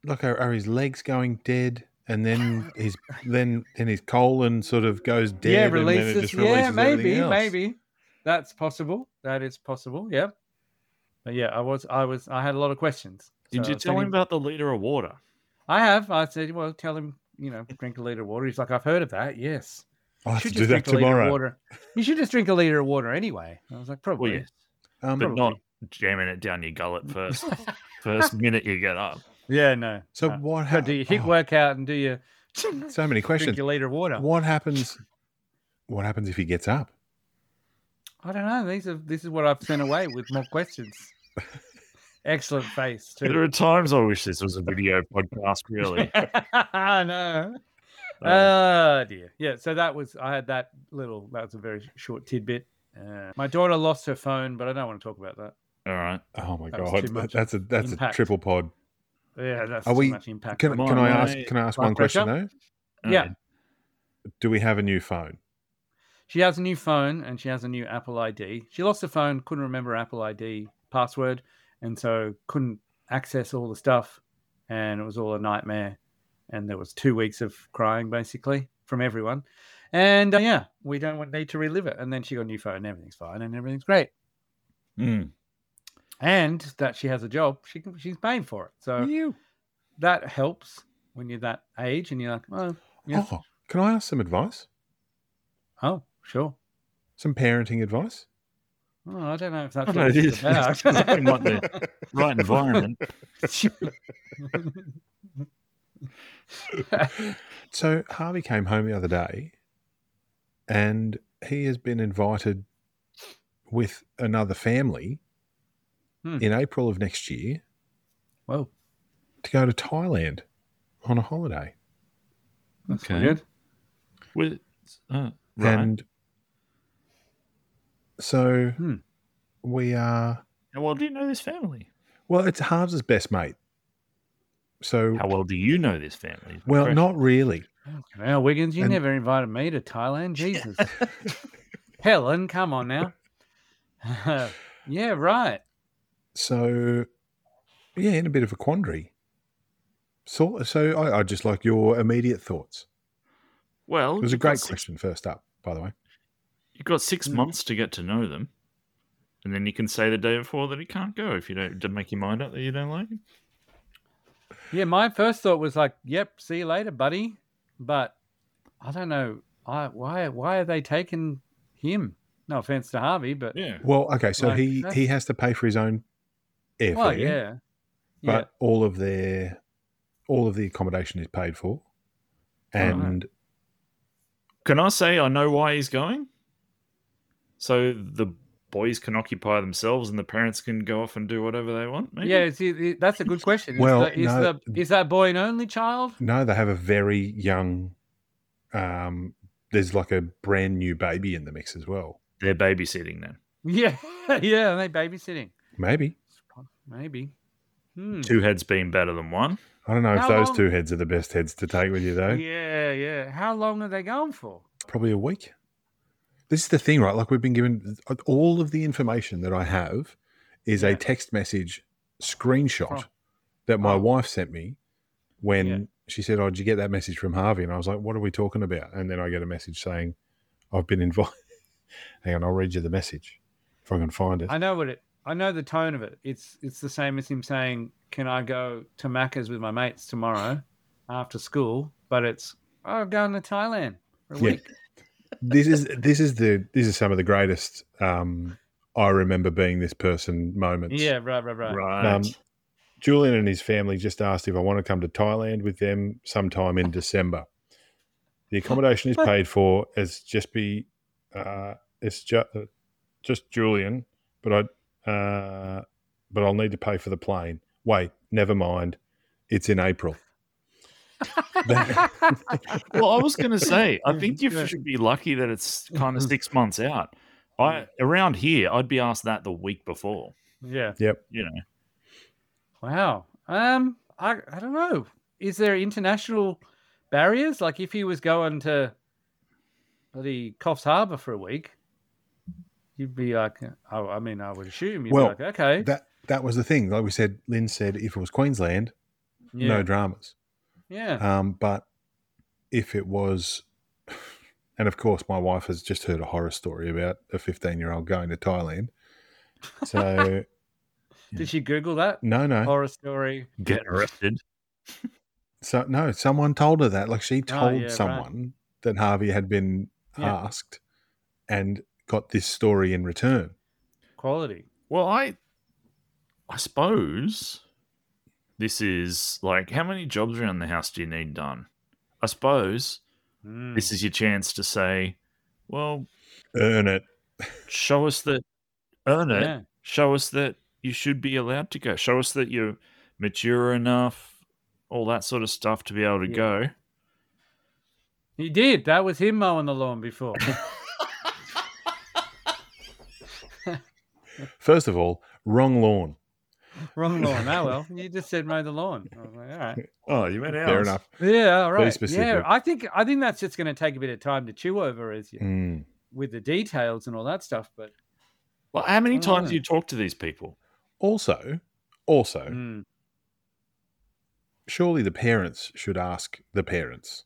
[SPEAKER 2] like are, are his legs going dead, and then his then then his colon sort of goes dead,
[SPEAKER 3] yeah,
[SPEAKER 2] and then
[SPEAKER 3] releases.
[SPEAKER 2] it just releases
[SPEAKER 3] Yeah, maybe,
[SPEAKER 2] everything else.
[SPEAKER 3] maybe that's possible. That is possible. Yeah, but yeah, I was, I was, I had a lot of questions.
[SPEAKER 1] Did
[SPEAKER 3] So
[SPEAKER 1] you
[SPEAKER 3] I was
[SPEAKER 1] tell him
[SPEAKER 3] thinking-
[SPEAKER 1] about the liter of water?
[SPEAKER 3] I have. I said, well, tell him, you know, drink a liter of water. He's like, I've heard of that. Yes.
[SPEAKER 2] I'll
[SPEAKER 3] You
[SPEAKER 2] have
[SPEAKER 3] should
[SPEAKER 2] to
[SPEAKER 3] just
[SPEAKER 2] do that
[SPEAKER 3] drink a liter of
[SPEAKER 2] tomorrow.
[SPEAKER 3] water. You should just drink a liter of water anyway. I was like,
[SPEAKER 1] Well,
[SPEAKER 3] probably.
[SPEAKER 1] yes,
[SPEAKER 2] Um,
[SPEAKER 1] but
[SPEAKER 3] Probably.
[SPEAKER 1] not jamming it down your gullet first. First minute you get up.
[SPEAKER 3] Yeah, no.
[SPEAKER 2] So
[SPEAKER 3] no.
[SPEAKER 2] what
[SPEAKER 3] Go
[SPEAKER 2] hap-
[SPEAKER 3] do your hit
[SPEAKER 2] oh.
[SPEAKER 3] workout and do your
[SPEAKER 2] so many
[SPEAKER 3] drink
[SPEAKER 2] questions.
[SPEAKER 3] your liter of water.
[SPEAKER 2] What happens? What happens if he gets up?
[SPEAKER 3] I don't know. These are this is what I've sent away with more questions. Excellent face
[SPEAKER 1] There
[SPEAKER 3] too.
[SPEAKER 1] are times I wish this was a video podcast, really.
[SPEAKER 3] no. Oh dear. Yeah. So that was I had that little. That was a very short tidbit. Uh, my daughter lost her phone, but I don't want to talk about that.
[SPEAKER 1] All right.
[SPEAKER 2] Oh my
[SPEAKER 3] That was
[SPEAKER 2] god,
[SPEAKER 3] too much
[SPEAKER 2] that's a that's
[SPEAKER 3] impact.
[SPEAKER 2] a triple pod.
[SPEAKER 3] Yeah, that's
[SPEAKER 2] Are
[SPEAKER 3] too
[SPEAKER 2] we-
[SPEAKER 3] much impact.
[SPEAKER 2] Can,
[SPEAKER 1] Come
[SPEAKER 2] can
[SPEAKER 1] on,
[SPEAKER 2] I ask?
[SPEAKER 1] mate.
[SPEAKER 2] Can I ask
[SPEAKER 3] Blood
[SPEAKER 2] one question
[SPEAKER 3] pressure?
[SPEAKER 2] though?
[SPEAKER 3] Yeah.
[SPEAKER 2] Do we have a new phone?
[SPEAKER 3] She has a new phone and she has a new Apple I D. She lost her phone, couldn't remember Apple I D password, and so couldn't access all the stuff, and it was all a nightmare. And there was two weeks of crying basically from everyone. And uh, yeah, we don't want, need to relive it. And then she got a new phone, and everything's fine, and everything's great.
[SPEAKER 1] Mm.
[SPEAKER 3] And that she has a job, she can, she's paying for it. So
[SPEAKER 2] You.
[SPEAKER 3] that helps when you're that age, and you're like, oh, yeah,
[SPEAKER 2] Oh, can I ask some advice?
[SPEAKER 3] oh, sure.
[SPEAKER 2] Some parenting advice?
[SPEAKER 3] Oh, I don't know if that's
[SPEAKER 1] I
[SPEAKER 3] what
[SPEAKER 1] know, it
[SPEAKER 3] this
[SPEAKER 1] is.
[SPEAKER 3] is about.
[SPEAKER 1] Something like the right environment.
[SPEAKER 2] So Harvey came home the other day, and he has been invited with another family
[SPEAKER 3] Hmm.
[SPEAKER 2] in April of next year
[SPEAKER 3] Whoa,
[SPEAKER 2] to go to Thailand on a holiday.
[SPEAKER 3] that's
[SPEAKER 1] Okay.
[SPEAKER 3] good.
[SPEAKER 1] With, uh, right.
[SPEAKER 2] And so
[SPEAKER 3] Hmm.
[SPEAKER 2] we are,
[SPEAKER 1] How well do you know this family?
[SPEAKER 2] well, it's Harv's best mate. So,
[SPEAKER 1] How well do you know this family? is my
[SPEAKER 2] well,
[SPEAKER 1] question.
[SPEAKER 2] not really.
[SPEAKER 3] Well, Wiggins, you
[SPEAKER 2] And-
[SPEAKER 3] never invited me to Thailand. Jesus. Helen, come on now. yeah, right.
[SPEAKER 2] So, yeah, in a bit of a quandary. So, so I, I'd just like your immediate thoughts.
[SPEAKER 1] Well,
[SPEAKER 2] It was a
[SPEAKER 1] you've got
[SPEAKER 2] great
[SPEAKER 1] six-
[SPEAKER 2] question first up, by the way.
[SPEAKER 1] You've got six
[SPEAKER 3] Mm.
[SPEAKER 1] months to get to know them, and then you can say the day before that he can't go if you don't to make your mind up that you don't like him.
[SPEAKER 3] Yeah, my first thought was like, yep, see you later, buddy. But I don't know. I, why why are they taking him? No offense to Harvey, but
[SPEAKER 1] Yeah.
[SPEAKER 2] Well, okay, so
[SPEAKER 3] Like,
[SPEAKER 2] he,
[SPEAKER 3] that's-
[SPEAKER 2] he has to pay for his own airfare,
[SPEAKER 3] well, yeah.
[SPEAKER 2] but all of their all of the accommodation is paid for, and
[SPEAKER 1] Can I say I know why he's going? So the boys can occupy themselves and the parents can go off and do whatever they want. Maybe?
[SPEAKER 3] Yeah, it's, it, that's a good question. Is
[SPEAKER 2] Well,
[SPEAKER 3] the, is,
[SPEAKER 2] no.
[SPEAKER 3] the, is that boy an only child?
[SPEAKER 2] no, they have a very young. Um, there's like a brand new baby in the mix as well.
[SPEAKER 1] They're babysitting then.
[SPEAKER 3] Yeah, yeah, are they babysitting?
[SPEAKER 2] Maybe
[SPEAKER 3] Maybe. Hmm.
[SPEAKER 1] Two heads being better than one.
[SPEAKER 2] I don't know if
[SPEAKER 3] How
[SPEAKER 2] those
[SPEAKER 3] long-
[SPEAKER 2] two heads are the best heads to take with you though.
[SPEAKER 3] Yeah, yeah. How long are they going for?
[SPEAKER 2] Probably a week. This is the thing, right? Like we've been given all of the information that I have is
[SPEAKER 3] Yeah.
[SPEAKER 2] a text message screenshot
[SPEAKER 3] From-
[SPEAKER 2] that my
[SPEAKER 3] Oh.
[SPEAKER 2] wife sent me when
[SPEAKER 3] Yeah.
[SPEAKER 2] she said, "Oh, did you get that message from Harvey?" And I was like, "What are we talking about?" And then I get a message saying, "I've been invited." Hang on, I'll read you the message if I can find it.
[SPEAKER 3] I know what it. I know the tone of it. It's it's the same as him saying, "Can I go to Macca's with my mates tomorrow after school?" But it's, "Oh, I'm going to Thailand for a
[SPEAKER 2] Yeah.
[SPEAKER 3] week."
[SPEAKER 2] this is this is the this is some of the greatest um, I remember being this person moments.
[SPEAKER 3] Yeah, right, right, right.
[SPEAKER 1] Right.
[SPEAKER 2] Um, Julian and his family just asked if I want to come to Thailand with them sometime in December. The accommodation is paid for. It's just be, uh, it's just just Julian, but I, uh, but I'll need to pay for the plane. Wait, never mind. It's in April.
[SPEAKER 1] Well, I was going to say, I think you
[SPEAKER 3] Yeah.
[SPEAKER 1] should be lucky that it's kind of six months out. I around here, I'd be asked that the week before.
[SPEAKER 3] Yeah.
[SPEAKER 2] Yep.
[SPEAKER 1] You know,
[SPEAKER 3] Wow. Um, I I don't know. Is there international barriers? Like if he was going to bloody Coffs Harbour for a week, you'd be like, oh, I mean, I would assume you'd
[SPEAKER 2] Well,
[SPEAKER 3] be like, okay,
[SPEAKER 2] That that was the thing. Like we said, Lynn said if it was Queensland,
[SPEAKER 3] Yeah.
[SPEAKER 2] no dramas.
[SPEAKER 3] Yeah.
[SPEAKER 2] Um, but if it was, and of course, my wife has just heard a horror story about a fifteen-year-old going to Thailand. So,
[SPEAKER 3] Did she Google that?
[SPEAKER 2] no, no.
[SPEAKER 3] Horror story.
[SPEAKER 1] Get arrested.
[SPEAKER 2] So, no, someone told her that. Like, she told
[SPEAKER 3] Oh, yeah, right.
[SPEAKER 2] someone that Harvey had been
[SPEAKER 3] Yeah.
[SPEAKER 2] asked and got this story in return.
[SPEAKER 3] Quality.
[SPEAKER 1] Well, I, I suppose this is like, how many jobs around the house do you need done? I suppose
[SPEAKER 3] Mm.
[SPEAKER 1] this is your chance to say, well,
[SPEAKER 2] Earn it.
[SPEAKER 1] show us that, earn it.
[SPEAKER 3] Yeah.
[SPEAKER 1] Show us that you should be allowed to go. Show us that you're mature enough, all that sort of stuff to be able to
[SPEAKER 3] Yeah.
[SPEAKER 1] go.
[SPEAKER 3] He did. That was him mowing the lawn before.
[SPEAKER 2] First of all, wrong lawn.
[SPEAKER 3] Wrong lawn. Oh, well. You just said mow the lawn. I was like, all right.
[SPEAKER 1] Oh, you meant ours.
[SPEAKER 2] Fair enough.
[SPEAKER 3] Yeah, all right.
[SPEAKER 2] specific.
[SPEAKER 3] Yeah, I think I think that's just going to take a bit of time to chew over as you,
[SPEAKER 2] Mm.
[SPEAKER 3] with the details and all that stuff. But
[SPEAKER 1] Well, how many
[SPEAKER 3] Oh.
[SPEAKER 1] times do you talk to these people?
[SPEAKER 2] Also, also,
[SPEAKER 3] mm,
[SPEAKER 2] surely the parents should ask the parents.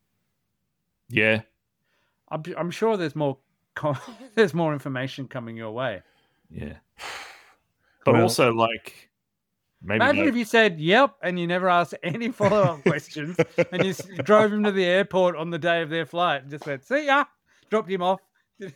[SPEAKER 1] Yeah.
[SPEAKER 3] I'm, I'm sure there's more co- there's more information coming your way.
[SPEAKER 1] Yeah. But
[SPEAKER 2] Well-
[SPEAKER 1] also, like, maybe
[SPEAKER 3] Imagine
[SPEAKER 1] no-
[SPEAKER 3] if you said yep and you never asked any follow up questions and you s- drove him to the airport on the day of their flight and just went, see ya, dropped him off.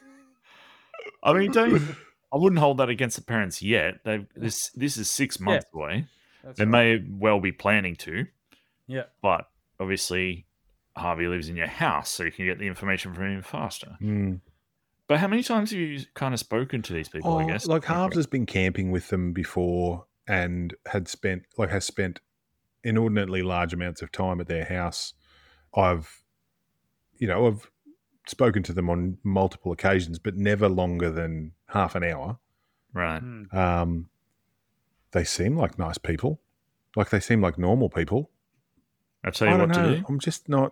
[SPEAKER 1] I mean, don't. I wouldn't hold that against the parents yet. They this this is six months away.
[SPEAKER 3] That's
[SPEAKER 1] They
[SPEAKER 3] right.
[SPEAKER 1] may well be planning to,
[SPEAKER 3] Yeah.
[SPEAKER 1] but obviously, Harvey lives in your house, so you can get the information from him faster.
[SPEAKER 2] Mm.
[SPEAKER 1] But how many times have you kind of spoken to these people?
[SPEAKER 2] Oh,
[SPEAKER 1] I guess
[SPEAKER 2] like Harves has been camping with them before and had spent like has spent inordinately large amounts of time at their house. I've, you know, I've spoken to them on multiple occasions, but never longer than half an hour.
[SPEAKER 1] right.
[SPEAKER 3] Mm.
[SPEAKER 2] Um, they seem like nice people, like they seem like normal people.
[SPEAKER 1] I'll tell you
[SPEAKER 2] I
[SPEAKER 1] what
[SPEAKER 2] don't
[SPEAKER 1] to
[SPEAKER 2] know.
[SPEAKER 1] do.
[SPEAKER 2] I'm just not.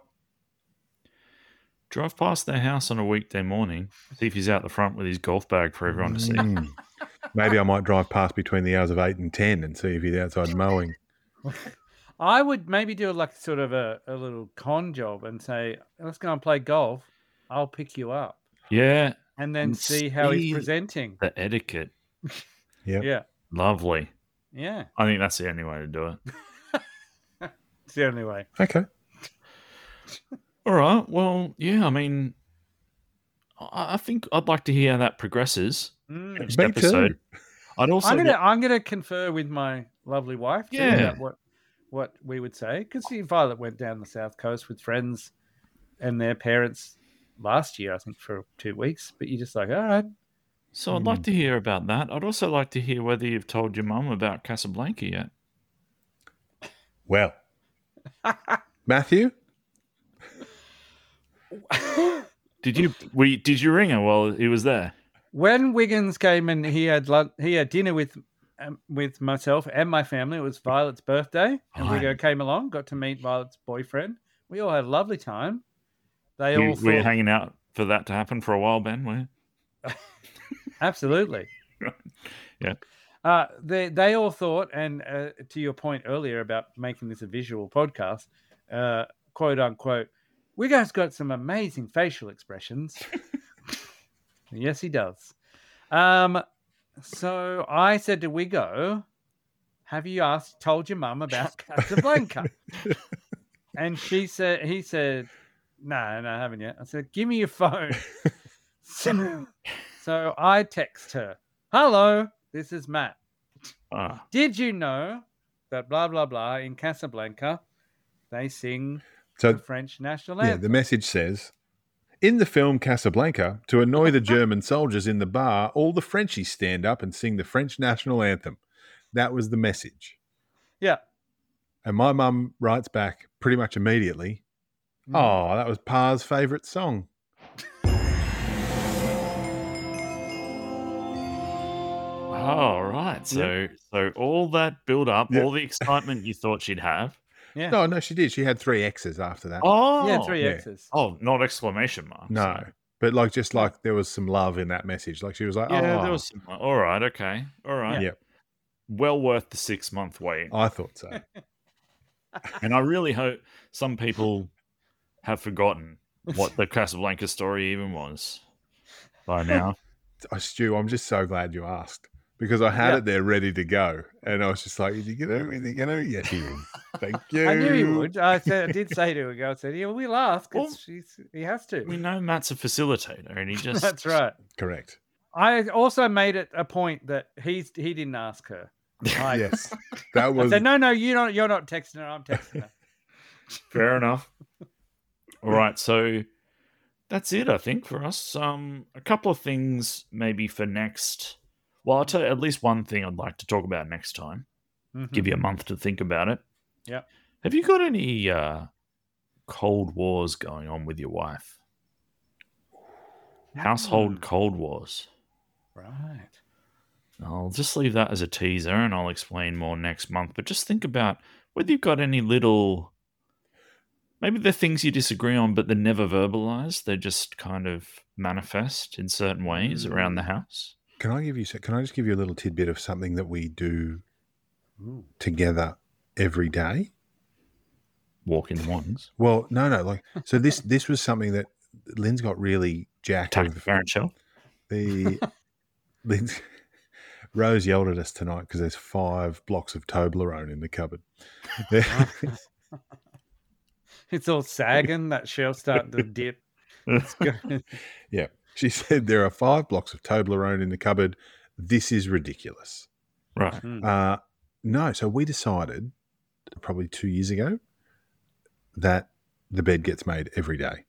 [SPEAKER 1] Drive past their house on a weekday morning. See if he's out the front with his golf bag for everyone to see.
[SPEAKER 2] Mm. Maybe I might drive past between the hours of eight and ten and see if he's outside mowing.
[SPEAKER 3] I would maybe do like sort of a, a little con job and say, let's go and play golf. I'll pick you up.
[SPEAKER 1] Yeah.
[SPEAKER 3] And then
[SPEAKER 1] And
[SPEAKER 3] see how
[SPEAKER 1] see-
[SPEAKER 3] he's presenting.
[SPEAKER 1] The etiquette.
[SPEAKER 2] Yep.
[SPEAKER 3] Yeah.
[SPEAKER 1] Lovely.
[SPEAKER 3] Yeah.
[SPEAKER 1] I think that's the only way to do it.
[SPEAKER 3] It's the only way.
[SPEAKER 2] Okay.
[SPEAKER 1] All right. Well, yeah, I mean, I I think I'd like to hear how that progresses.
[SPEAKER 3] Mm.
[SPEAKER 1] Next
[SPEAKER 2] Me
[SPEAKER 1] episode.
[SPEAKER 2] too.
[SPEAKER 1] I'd also
[SPEAKER 3] I'm gonna
[SPEAKER 1] li-
[SPEAKER 3] I'm gonna confer with my lovely wife too,
[SPEAKER 1] Yeah.
[SPEAKER 3] about what what we would say, because Violet went down the south coast with friends and their parents last year, I think, for two weeks. But you're just like, all right,
[SPEAKER 1] so I'd like to hear about that. I'd also like to hear whether you've told your mum about Casablanca yet.
[SPEAKER 2] Well, Matthew,
[SPEAKER 1] Did you we did you ring her while he was there?
[SPEAKER 3] when Wiggins came and he had lunch, he had dinner with um, with myself and my family. It was Violet's birthday, and
[SPEAKER 1] Right.
[SPEAKER 3] Wiggo came along, got to meet Violet's boyfriend. We all had a lovely time. They
[SPEAKER 1] You,
[SPEAKER 3] all
[SPEAKER 1] were you
[SPEAKER 3] thought,
[SPEAKER 1] hanging out for that to happen for a while, Ben? Were you?
[SPEAKER 3] absolutely.
[SPEAKER 1] Yeah.
[SPEAKER 3] Uh, they they all thought, and uh, to your point earlier about making this a visual podcast, uh, quote unquote, Wiggo's got some amazing facial expressions. Yes, he does. Um, so I said to Wiggo, "Have you asked, told your mum about Casablanca?" And she said, "He said, no, no, I haven't yet." I said, "Give me your phone." so, so I text her, "Hello, this is Matt.
[SPEAKER 1] Ah,
[SPEAKER 3] Did you know that blah blah blah in Casablanca they sing
[SPEAKER 2] so
[SPEAKER 3] the French national
[SPEAKER 2] yeah,
[SPEAKER 3] anthem?"
[SPEAKER 2] the message says, in the film Casablanca, to annoy the German soldiers in the bar, all the Frenchies stand up and sing the French national anthem. That was the message.
[SPEAKER 3] Yeah.
[SPEAKER 2] And my mum writes back pretty much immediately,
[SPEAKER 3] Mm.
[SPEAKER 2] oh, that was Pa's favourite song.
[SPEAKER 1] all right. So so all that build up,
[SPEAKER 2] Yeah.
[SPEAKER 1] all the excitement you thought she'd have.
[SPEAKER 3] Yeah.
[SPEAKER 2] No, no, she did. She had three X's after that.
[SPEAKER 1] Oh,
[SPEAKER 3] yeah, three
[SPEAKER 2] yeah.
[SPEAKER 3] X's.
[SPEAKER 1] Oh, not exclamation marks.
[SPEAKER 2] no. But like, just like there was some love in that message. Like she was like,
[SPEAKER 1] Yeah,
[SPEAKER 2] oh,
[SPEAKER 1] there was some. All right, okay, all right.
[SPEAKER 2] Yeah.
[SPEAKER 1] Well worth the six month wait.
[SPEAKER 2] I thought so.
[SPEAKER 1] And I really hope some people have forgotten what the Casablanca story even was by now.
[SPEAKER 2] Oh, Stu, I'm just so glad you asked because I had
[SPEAKER 3] Yeah.
[SPEAKER 2] it there ready to go, and I was just like, "Is he gonna? Is he gonna?" Yes, he is. Thank you.
[SPEAKER 3] I knew he would. I said, I did say to a girl, I said, "Yeah, we'll ask.
[SPEAKER 1] Well,
[SPEAKER 3] It's, he's, he has to."
[SPEAKER 1] We know Matt's a facilitator, and he just
[SPEAKER 3] That's right.
[SPEAKER 2] Correct.
[SPEAKER 3] I also made it a point that he's he didn't ask her. I,
[SPEAKER 2] Yes, that
[SPEAKER 3] I
[SPEAKER 2] was.
[SPEAKER 3] said, "No, no, you don't. You're not texting her. I'm texting her."
[SPEAKER 1] Fair enough. All right, so that's it, I think, for us. Um, a couple of things maybe for next. Well, I'll tell you at least one thing I'd like to talk about next time.
[SPEAKER 3] Mhm.
[SPEAKER 1] Give you a month to think about it.
[SPEAKER 3] Yeah.
[SPEAKER 1] Have you got any uh, Cold Wars going on with your wife? Household
[SPEAKER 3] Hmm.
[SPEAKER 1] Cold Wars.
[SPEAKER 3] Right.
[SPEAKER 1] I'll just leave that as a teaser and I'll explain more next month. But just think about whether you've got any little. Maybe they're things you disagree on, but they're never verbalized. They just kind of manifest in certain ways around the house.
[SPEAKER 2] Can I give you? Can I just give you a little tidbit of something that we do
[SPEAKER 3] Ooh.
[SPEAKER 2] together every day?
[SPEAKER 1] Walk in ones.
[SPEAKER 2] Well, no, no. Like, so this this was something that Lynn's got really jacked
[SPEAKER 1] Attack
[SPEAKER 2] of
[SPEAKER 1] the parent shell.
[SPEAKER 2] the. Lynn's, Rose yelled at us tonight because there's five blocks of Toblerone in the cupboard.
[SPEAKER 3] It's all sagging. That shell starting to dip. It's good.
[SPEAKER 2] Yeah. She said there are five blocks of Toblerone in the cupboard. This is ridiculous.
[SPEAKER 1] Right.
[SPEAKER 3] Mm.
[SPEAKER 2] Uh, no, so we decided probably two years ago that the bed gets made every day.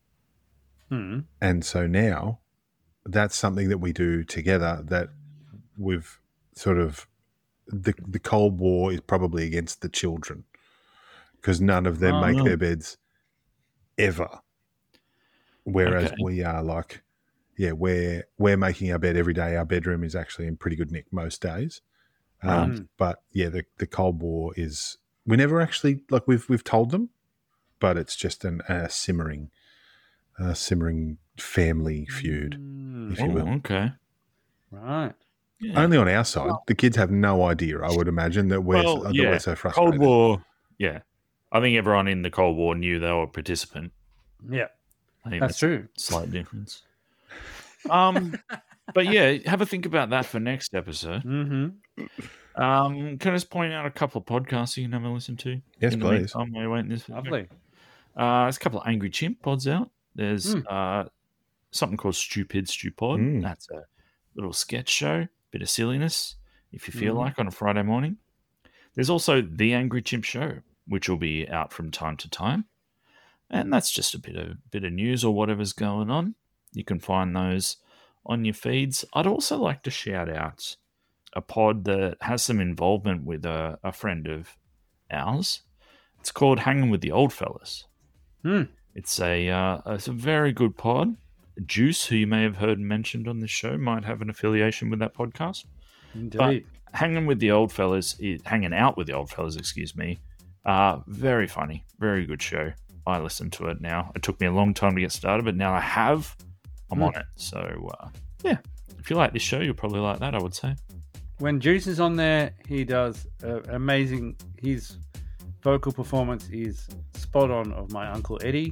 [SPEAKER 3] Hmm.
[SPEAKER 2] And so now that's something that we do together that we've sort of, the, the Cold War is probably against the children because none of them
[SPEAKER 3] Oh,
[SPEAKER 2] make
[SPEAKER 1] no.
[SPEAKER 2] their beds ever. Whereas
[SPEAKER 1] Okay.
[SPEAKER 2] we are like, yeah, we're, we're making our bed every day. Our bedroom is actually in pretty good nick most days. Um,
[SPEAKER 3] Right.
[SPEAKER 2] But yeah, the, the Cold War is, we never actually, like we've, we've told them, but it's just an, a simmering, a simmering family feud,
[SPEAKER 3] Mm.
[SPEAKER 2] if you
[SPEAKER 1] Oh,
[SPEAKER 2] will.
[SPEAKER 1] okay.
[SPEAKER 3] Right.
[SPEAKER 1] Yeah.
[SPEAKER 2] Only on our side. The kids have no idea, I would imagine, that we're,
[SPEAKER 1] Well,
[SPEAKER 2] that
[SPEAKER 1] yeah.
[SPEAKER 2] we're so frustrated.
[SPEAKER 1] Cold War. Yeah. I think everyone in the Cold War knew they were a participant.
[SPEAKER 3] Yeah.
[SPEAKER 1] I think
[SPEAKER 3] That's
[SPEAKER 1] that's,
[SPEAKER 3] true.
[SPEAKER 1] a slight difference. Um, but yeah, have a think about that for next episode.
[SPEAKER 3] Mm-hmm.
[SPEAKER 1] Um, can I just point out a couple of podcasts you can have a listen to?
[SPEAKER 2] Yes,
[SPEAKER 1] in the
[SPEAKER 2] please.
[SPEAKER 1] meantime while you're waiting this video?
[SPEAKER 3] Lovely.
[SPEAKER 1] Uh, there's a couple of Angry Chimp pods out. There's
[SPEAKER 3] Mm.
[SPEAKER 1] uh, something called Stupid Stupod.
[SPEAKER 2] Mm.
[SPEAKER 1] That's a little sketch show, bit of silliness, if you feel
[SPEAKER 3] Mhm.
[SPEAKER 1] like, on a Friday morning. There's also The Angry Chimp Show, which will be out from time to time. And that's just a bit of bit of news or whatever's going on. You can find those on your feeds. I'd also like to shout out a pod that has some involvement with a, a friend of ours. It's called Hanging with the Old Fellas.
[SPEAKER 3] Hmm.
[SPEAKER 1] It's a uh, it's a very good pod. Juice, who you may have heard mentioned on this show, might have an affiliation with that podcast.
[SPEAKER 3] Indeed.
[SPEAKER 1] Hanging with the Old Fellas, is, hanging out with the Old Fellas, excuse me. Uh, very funny, very good show. I listen to it now. It took me a long time to get started, but now I have. I'm
[SPEAKER 3] Mm.
[SPEAKER 1] on it. So uh, yeah, if you like this show, you'll probably like that, I would say.
[SPEAKER 3] When Juice is on there, he does uh, amazing. His vocal performance is spot on of my Uncle Eddie.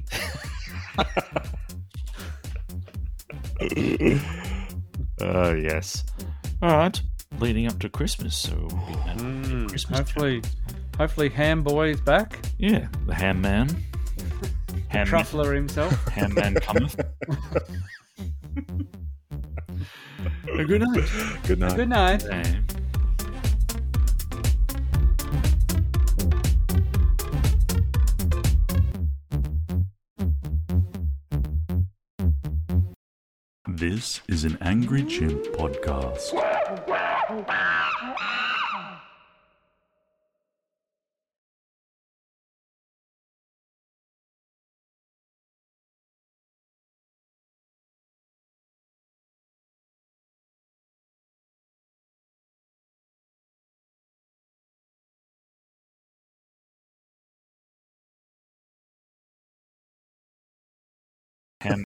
[SPEAKER 1] Oh, yes. All right. Leading up to Christmas, so we'll be having a
[SPEAKER 3] Mm,
[SPEAKER 1] Christmas
[SPEAKER 3] hopefully, hopefully, Ham Boy is back.
[SPEAKER 1] chat. Yeah, the Ham Man. Ham,
[SPEAKER 3] Truffler himself.
[SPEAKER 1] ham Man cometh. A good night.
[SPEAKER 2] Good night.
[SPEAKER 3] Good night.
[SPEAKER 1] Hey. This is an Angry Chimp podcast. Ham